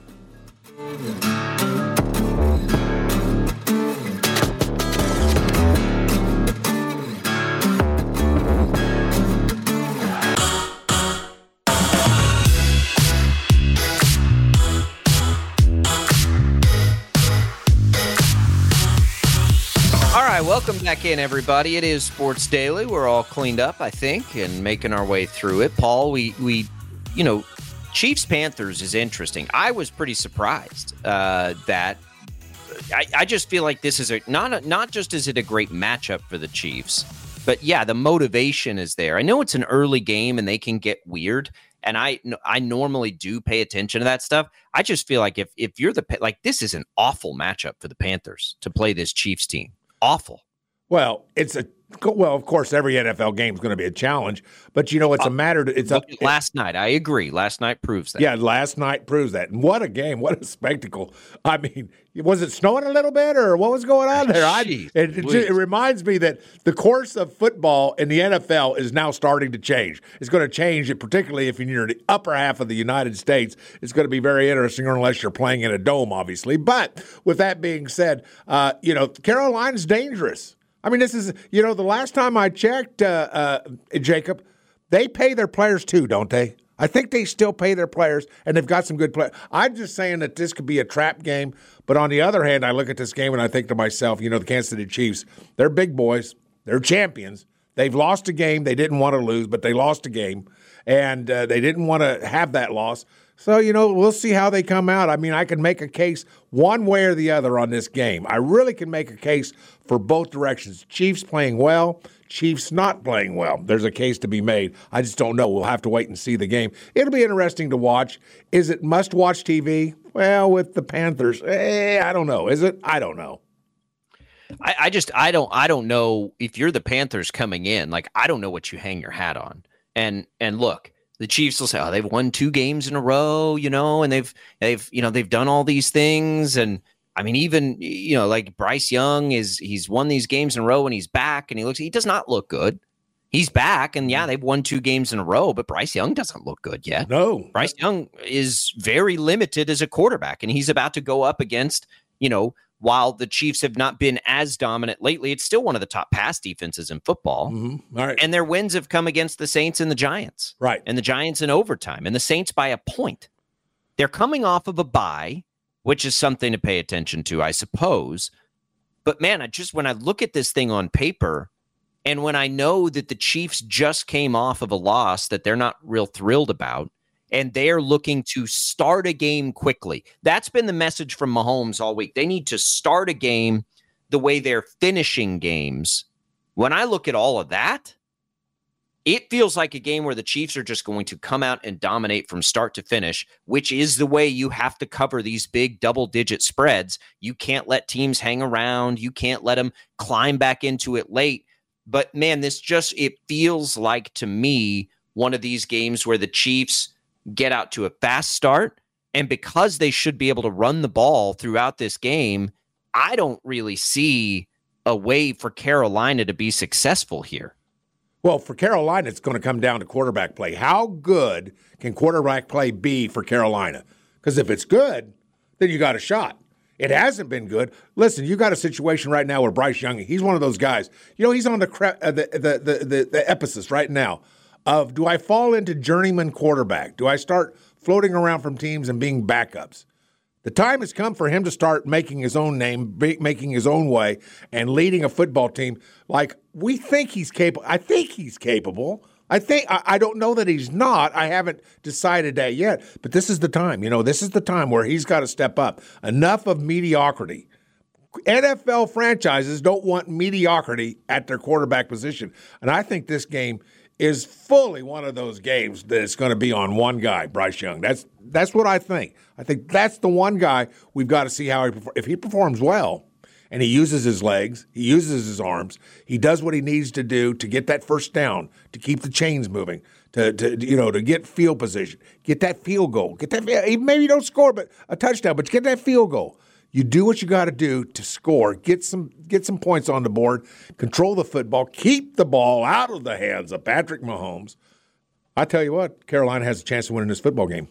Welcome back in, everybody. It is Sports Daily. We're all cleaned up, I think, and making our way through it. Paul, we, we you know, Chiefs-Panthers is interesting. I was pretty surprised uh, that I, I just feel like this is a not, a, not just is it a great matchup for the Chiefs, but, yeah, the motivation is there. I know it's an early game and they can get weird, and I I normally do pay attention to that stuff. I just feel like if if you're the – like this is an awful matchup for the Panthers to play this Chiefs team. Awful. Well, it's a well, of course, every N F L game is going to be a challenge, but you know, it's a matter. To, it's a, last night. I agree. Last night proves that. Yeah, last night proves that. And what a game! What a spectacle! I mean, was it snowing a little bit, or what was going on there? I, it, it, it reminds me that the course of football in the N F L is now starting to change. It's going to change, particularly if you're in the upper half of the United States. It's going to be very interesting, unless you're playing in a dome, obviously. But with that being said, uh, you know, Carolina's dangerous. I mean, this is, you know, the last time I checked, uh, uh, Jacob, they pay their players too, don't they? I think they still pay their players, and they've got some good players. I'm just saying that this could be a trap game. But on the other hand, I look at this game and I think to myself, you know, the Kansas City Chiefs, they're big boys. They're champions. They've lost a game they didn't want to lose, but they lost a game, and uh, they didn't want to have that loss. So, you know, we'll see how they come out. I mean, I can make a case one way or the other on this game. I really can make a case for both directions. Chiefs playing well, Chiefs not playing well. There's a case to be made. I just don't know. We'll have to wait and see the game. It'll be interesting to watch. Is it must-watch T V? Well, with the Panthers, eh, I don't know. Is it? I don't know. I, I just I don't I don't know if you're the Panthers coming in. Like, I don't know what you hang your hat on. And and look. The Chiefs will say, "Oh, they've won two games in a row, you know, and they've they've you know they've done all these things." And I mean, even, you know, like Bryce Young is, he's won these games in a row and he's back and he looks, he does not look good. He's back, and yeah, they've won two games in a row, but Bryce Young doesn't look good yet. No. Bryce Young is very limited as a quarterback, and he's about to go up against, you know, while the Chiefs have not been as dominant lately, it's still one of the top pass defenses in football. Mm-hmm. All right. And their wins have come against the Saints and the Giants. Right. And the Giants in overtime, and the Saints by a point. They're coming off of a bye, which is something to pay attention to, I suppose. But man, I just, when I look at this thing on paper, and when I know that the Chiefs just came off of a loss that they're not real thrilled about, and they're looking to start a game quickly. That's been the message from Mahomes all week. They need to start a game the way they're finishing games. When I look at all of that, it feels like a game where the Chiefs are just going to come out and dominate from start to finish, which is the way you have to cover these big double-digit spreads. You can't let teams hang around. You can't let them climb back into it late. But, man, this just, it feels like to me one of these games where the Chiefs get out to a fast start, and because they should be able to run the ball throughout this game, I don't really see a way for Carolina to be successful here. Well, for Carolina, it's going to come down to quarterback play. How good can quarterback play be for Carolina? Because if it's good, then you got a shot. It hasn't been good. Listen, you got a situation right now where Bryce Young, he's one of those guys. You know, he's on the cre- uh, the, the, the, the, the epicenter right now of, do I fall into journeyman quarterback? Do I start floating around from teams and being backups? The time has come for him to start making his own name, making his own way, and leading a football team like we think he's capable. I think he's capable. I think I, I don't know that he's not. I haven't decided that yet. But this is the time. You know, this is the time where he's got to step up. Enough of mediocrity. N F L franchises don't want mediocrity at their quarterback position. And I think this game is fully one of those games that it's going to be on one guy, Bryce Young. That's that's what I think. I think that's the one guy we've got to see how he performs. If he performs well and he uses his legs, he uses his arms, he does what he needs to do to get that first down, to keep the chains moving, to, to you know, to get field position, get that field goal, get that maybe you don't score but a touchdown, but you get that field goal. You do what you got to do to score, get some get some points on the board, control the football, keep the ball out of the hands of Patrick Mahomes. I tell you what, Carolina has a chance of winning this football game.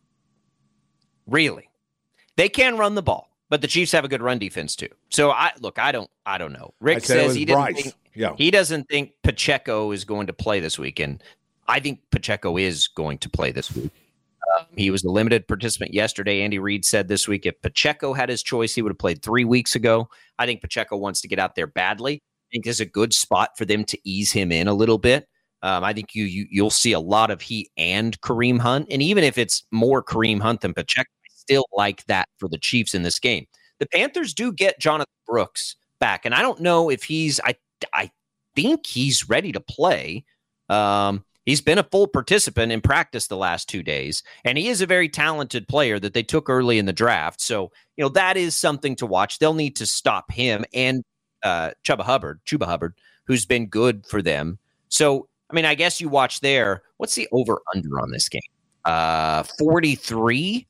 Really? They can run the ball, but the Chiefs have a good run defense too. So I look, I don't I don't know. Rick says he doesn't think, yeah. he doesn't think Pacheco is going to play this weekend. I think Pacheco is going to play this week. Um, he was a limited participant yesterday. Andy Reid said this week if Pacheco had his choice, he would have played three weeks ago. I think Pacheco wants to get out there badly. I think there's a good spot for them to ease him in a little bit. Um, I think you, you, you'll see a lot of he and Kareem Hunt. And even if it's more Kareem Hunt than Pacheco, I still like that for the Chiefs in this game. The Panthers do get Jonathan Brooks back. And I don't know if he's, I, I think he's ready to play. Um, He's been a full participant in practice the last two days, and he is a very talented player that they took early in the draft. So, you know, that is something to watch. They'll need to stop him and uh, Chuba Hubbard, Chuba Hubbard, who's been good for them. So, I mean, I guess you watch there. What's the over-under on this game? Uh, forty-three.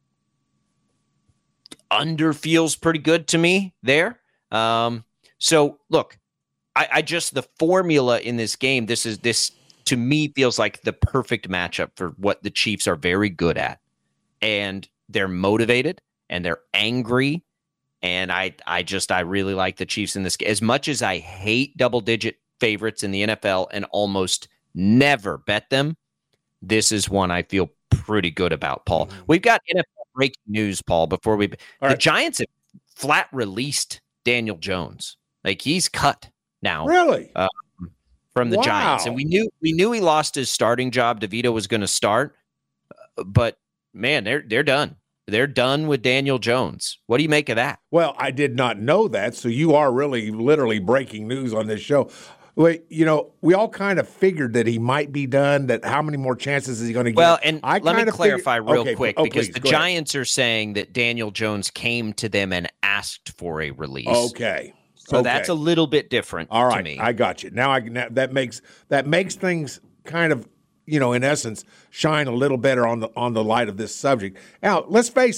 Under feels pretty good to me there. Um, so, look, I, I just, the formula in this game, this is this – to me, feels like the perfect matchup for what the Chiefs are very good at. And they're motivated and they're angry. And I I just, I really like the Chiefs in this game. As much as I hate double-digit favorites in the N F L and almost never bet them, this is one I feel pretty good about, Paul. Mm-hmm. We've got N F L breaking news, Paul, before we... All the right. Giants have flat released Daniel Jones. Like, he's cut now. Really? Uh, From the wow. Giants. And we knew we knew he lost his starting job. DeVito was going to start. But, man, they're they're done. They're done with Daniel Jones. What do you make of that? Well, I did not know that, so you are really literally breaking news on this show. Wait, you know, we all kind of figured that he might be done, that how many more chances is he going to get? Well, and I let me clarify figured, real okay, quick, oh, because please, the go Giants ahead. are saying that Daniel Jones came to them and asked for a release. Okay. So okay. that's a little bit different. All right, to me. I got you. Now I now that makes that makes things kind of, you know, in essence, shine a little better on the on the light of this subject. Now, let's face it.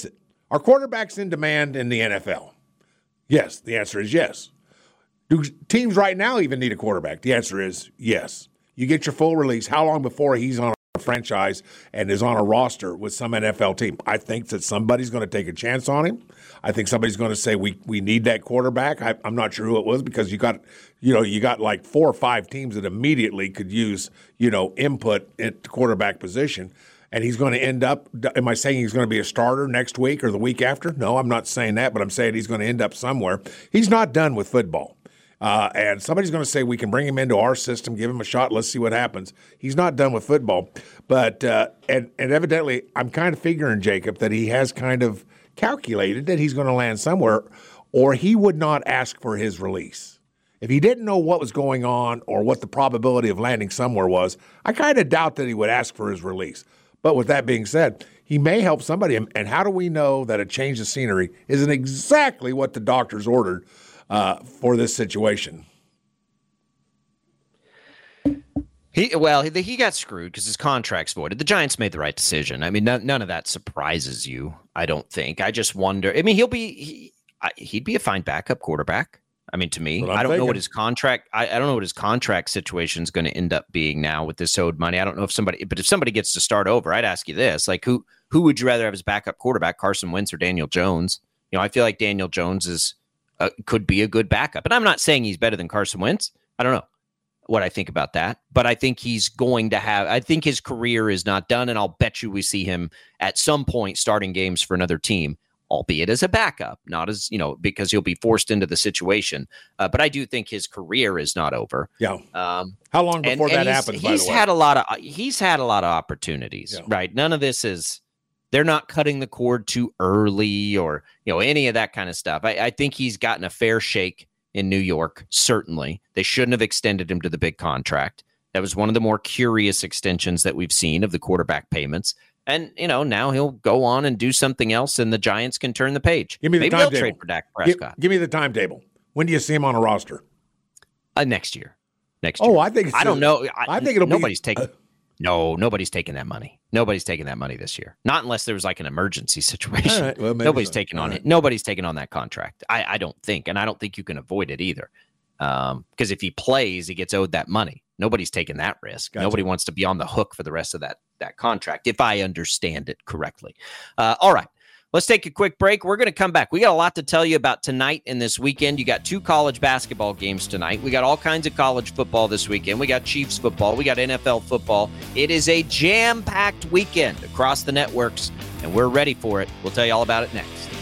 Are quarterbacks in demand in the N F L? Yes, the answer is yes. Do teams right now even need a quarterback? The answer is yes. You get your full release. How long before he's on a franchise and is on a roster with some N F L team? I think that somebody's going to take a chance on him. I think somebody's going to say we we need that quarterback. I, I'm not sure who it was because you got you know you got like four or five teams that immediately could use you know input at the quarterback position. And he's going to end up, am I saying he's going to be a starter next week or the week after? No, I'm not saying that, but I'm saying he's going to end up somewhere. He's not done with football. Uh, and somebody's going to say we can bring him into our system, give him a shot, let's see what happens. He's not done with football. But, uh, and, and evidently, I'm kind of figuring, Jacob, that he has kind of calculated that he's going to land somewhere, or he would not ask for his release. If he didn't know what was going on or what the probability of landing somewhere was, I kind of doubt that he would ask for his release. But with that being said, he may help somebody. And how do we know that a change of scenery isn't exactly what the doctors ordered uh, for this situation? He well, he, he got screwed because his contract's voided. The Giants made the right decision. I mean, none, none of that surprises you, I don't think. I just wonder. I mean, he'll be he, I, he'd be a fine backup quarterback. I mean, to me, I don't thinking. know what his contract. I, I don't know what his contract situation is going to end up being now with this owed money. I don't know if somebody, but if somebody gets to start over, I'd ask you this: like, who who would you rather have as backup quarterback, Carson Wentz or Daniel Jones? You know, I feel like Daniel Jones is uh, could be a good backup, and I'm not saying he's better than Carson Wentz. I don't know what I think about that, but I think he's going to have. I think his career is not done, and I'll bet you we see him at some point starting games for another team, albeit as a backup, not as, you know, because he'll be forced into the situation. Uh, but I do think his career is not over. Yeah. Um, How long before and, and that he's, happens? He's by the had way? a lot of he's had a lot of opportunities, yeah. right? None of this is. They're not cutting the cord too early, or you know any of that kind of stuff. I, I think he's gotten a fair shake in New York. Certainly, they shouldn't have extended him to the big contract. That was one of the more curious extensions that we've seen of the quarterback payments. And, you know, now he'll go on and do something else, and the Giants can turn the page. Give me the Maybe they'll timetable. trade for Dak Prescott. Give, give me the timetable. When do you see him on a roster? Uh, next year. Next year. Oh, I think it's I don't know. I, I think it'll nobody's be. taking. Uh, no, nobody's taking that money. Nobody's taking that money this year. Not unless there was like an emergency situation. Right, well, nobody's so. taking on right. it. Nobody's taking on that contract. I, I don't think, and I don't think you can avoid it either. Um, because if he plays, he gets owed that money. Nobody's taking that risk. Gotcha. Nobody wants to be on the hook for the rest of that that contract, if I understand it correctly. Uh, all right, let's take a quick break. We're going to come back. We got a lot to tell you about tonight and this weekend. You got two college basketball games tonight. We got all kinds of college football this weekend. We got Chiefs football. We got N F L football. It is a jam-packed weekend across the networks, and we're ready for it. We'll tell you all about it next.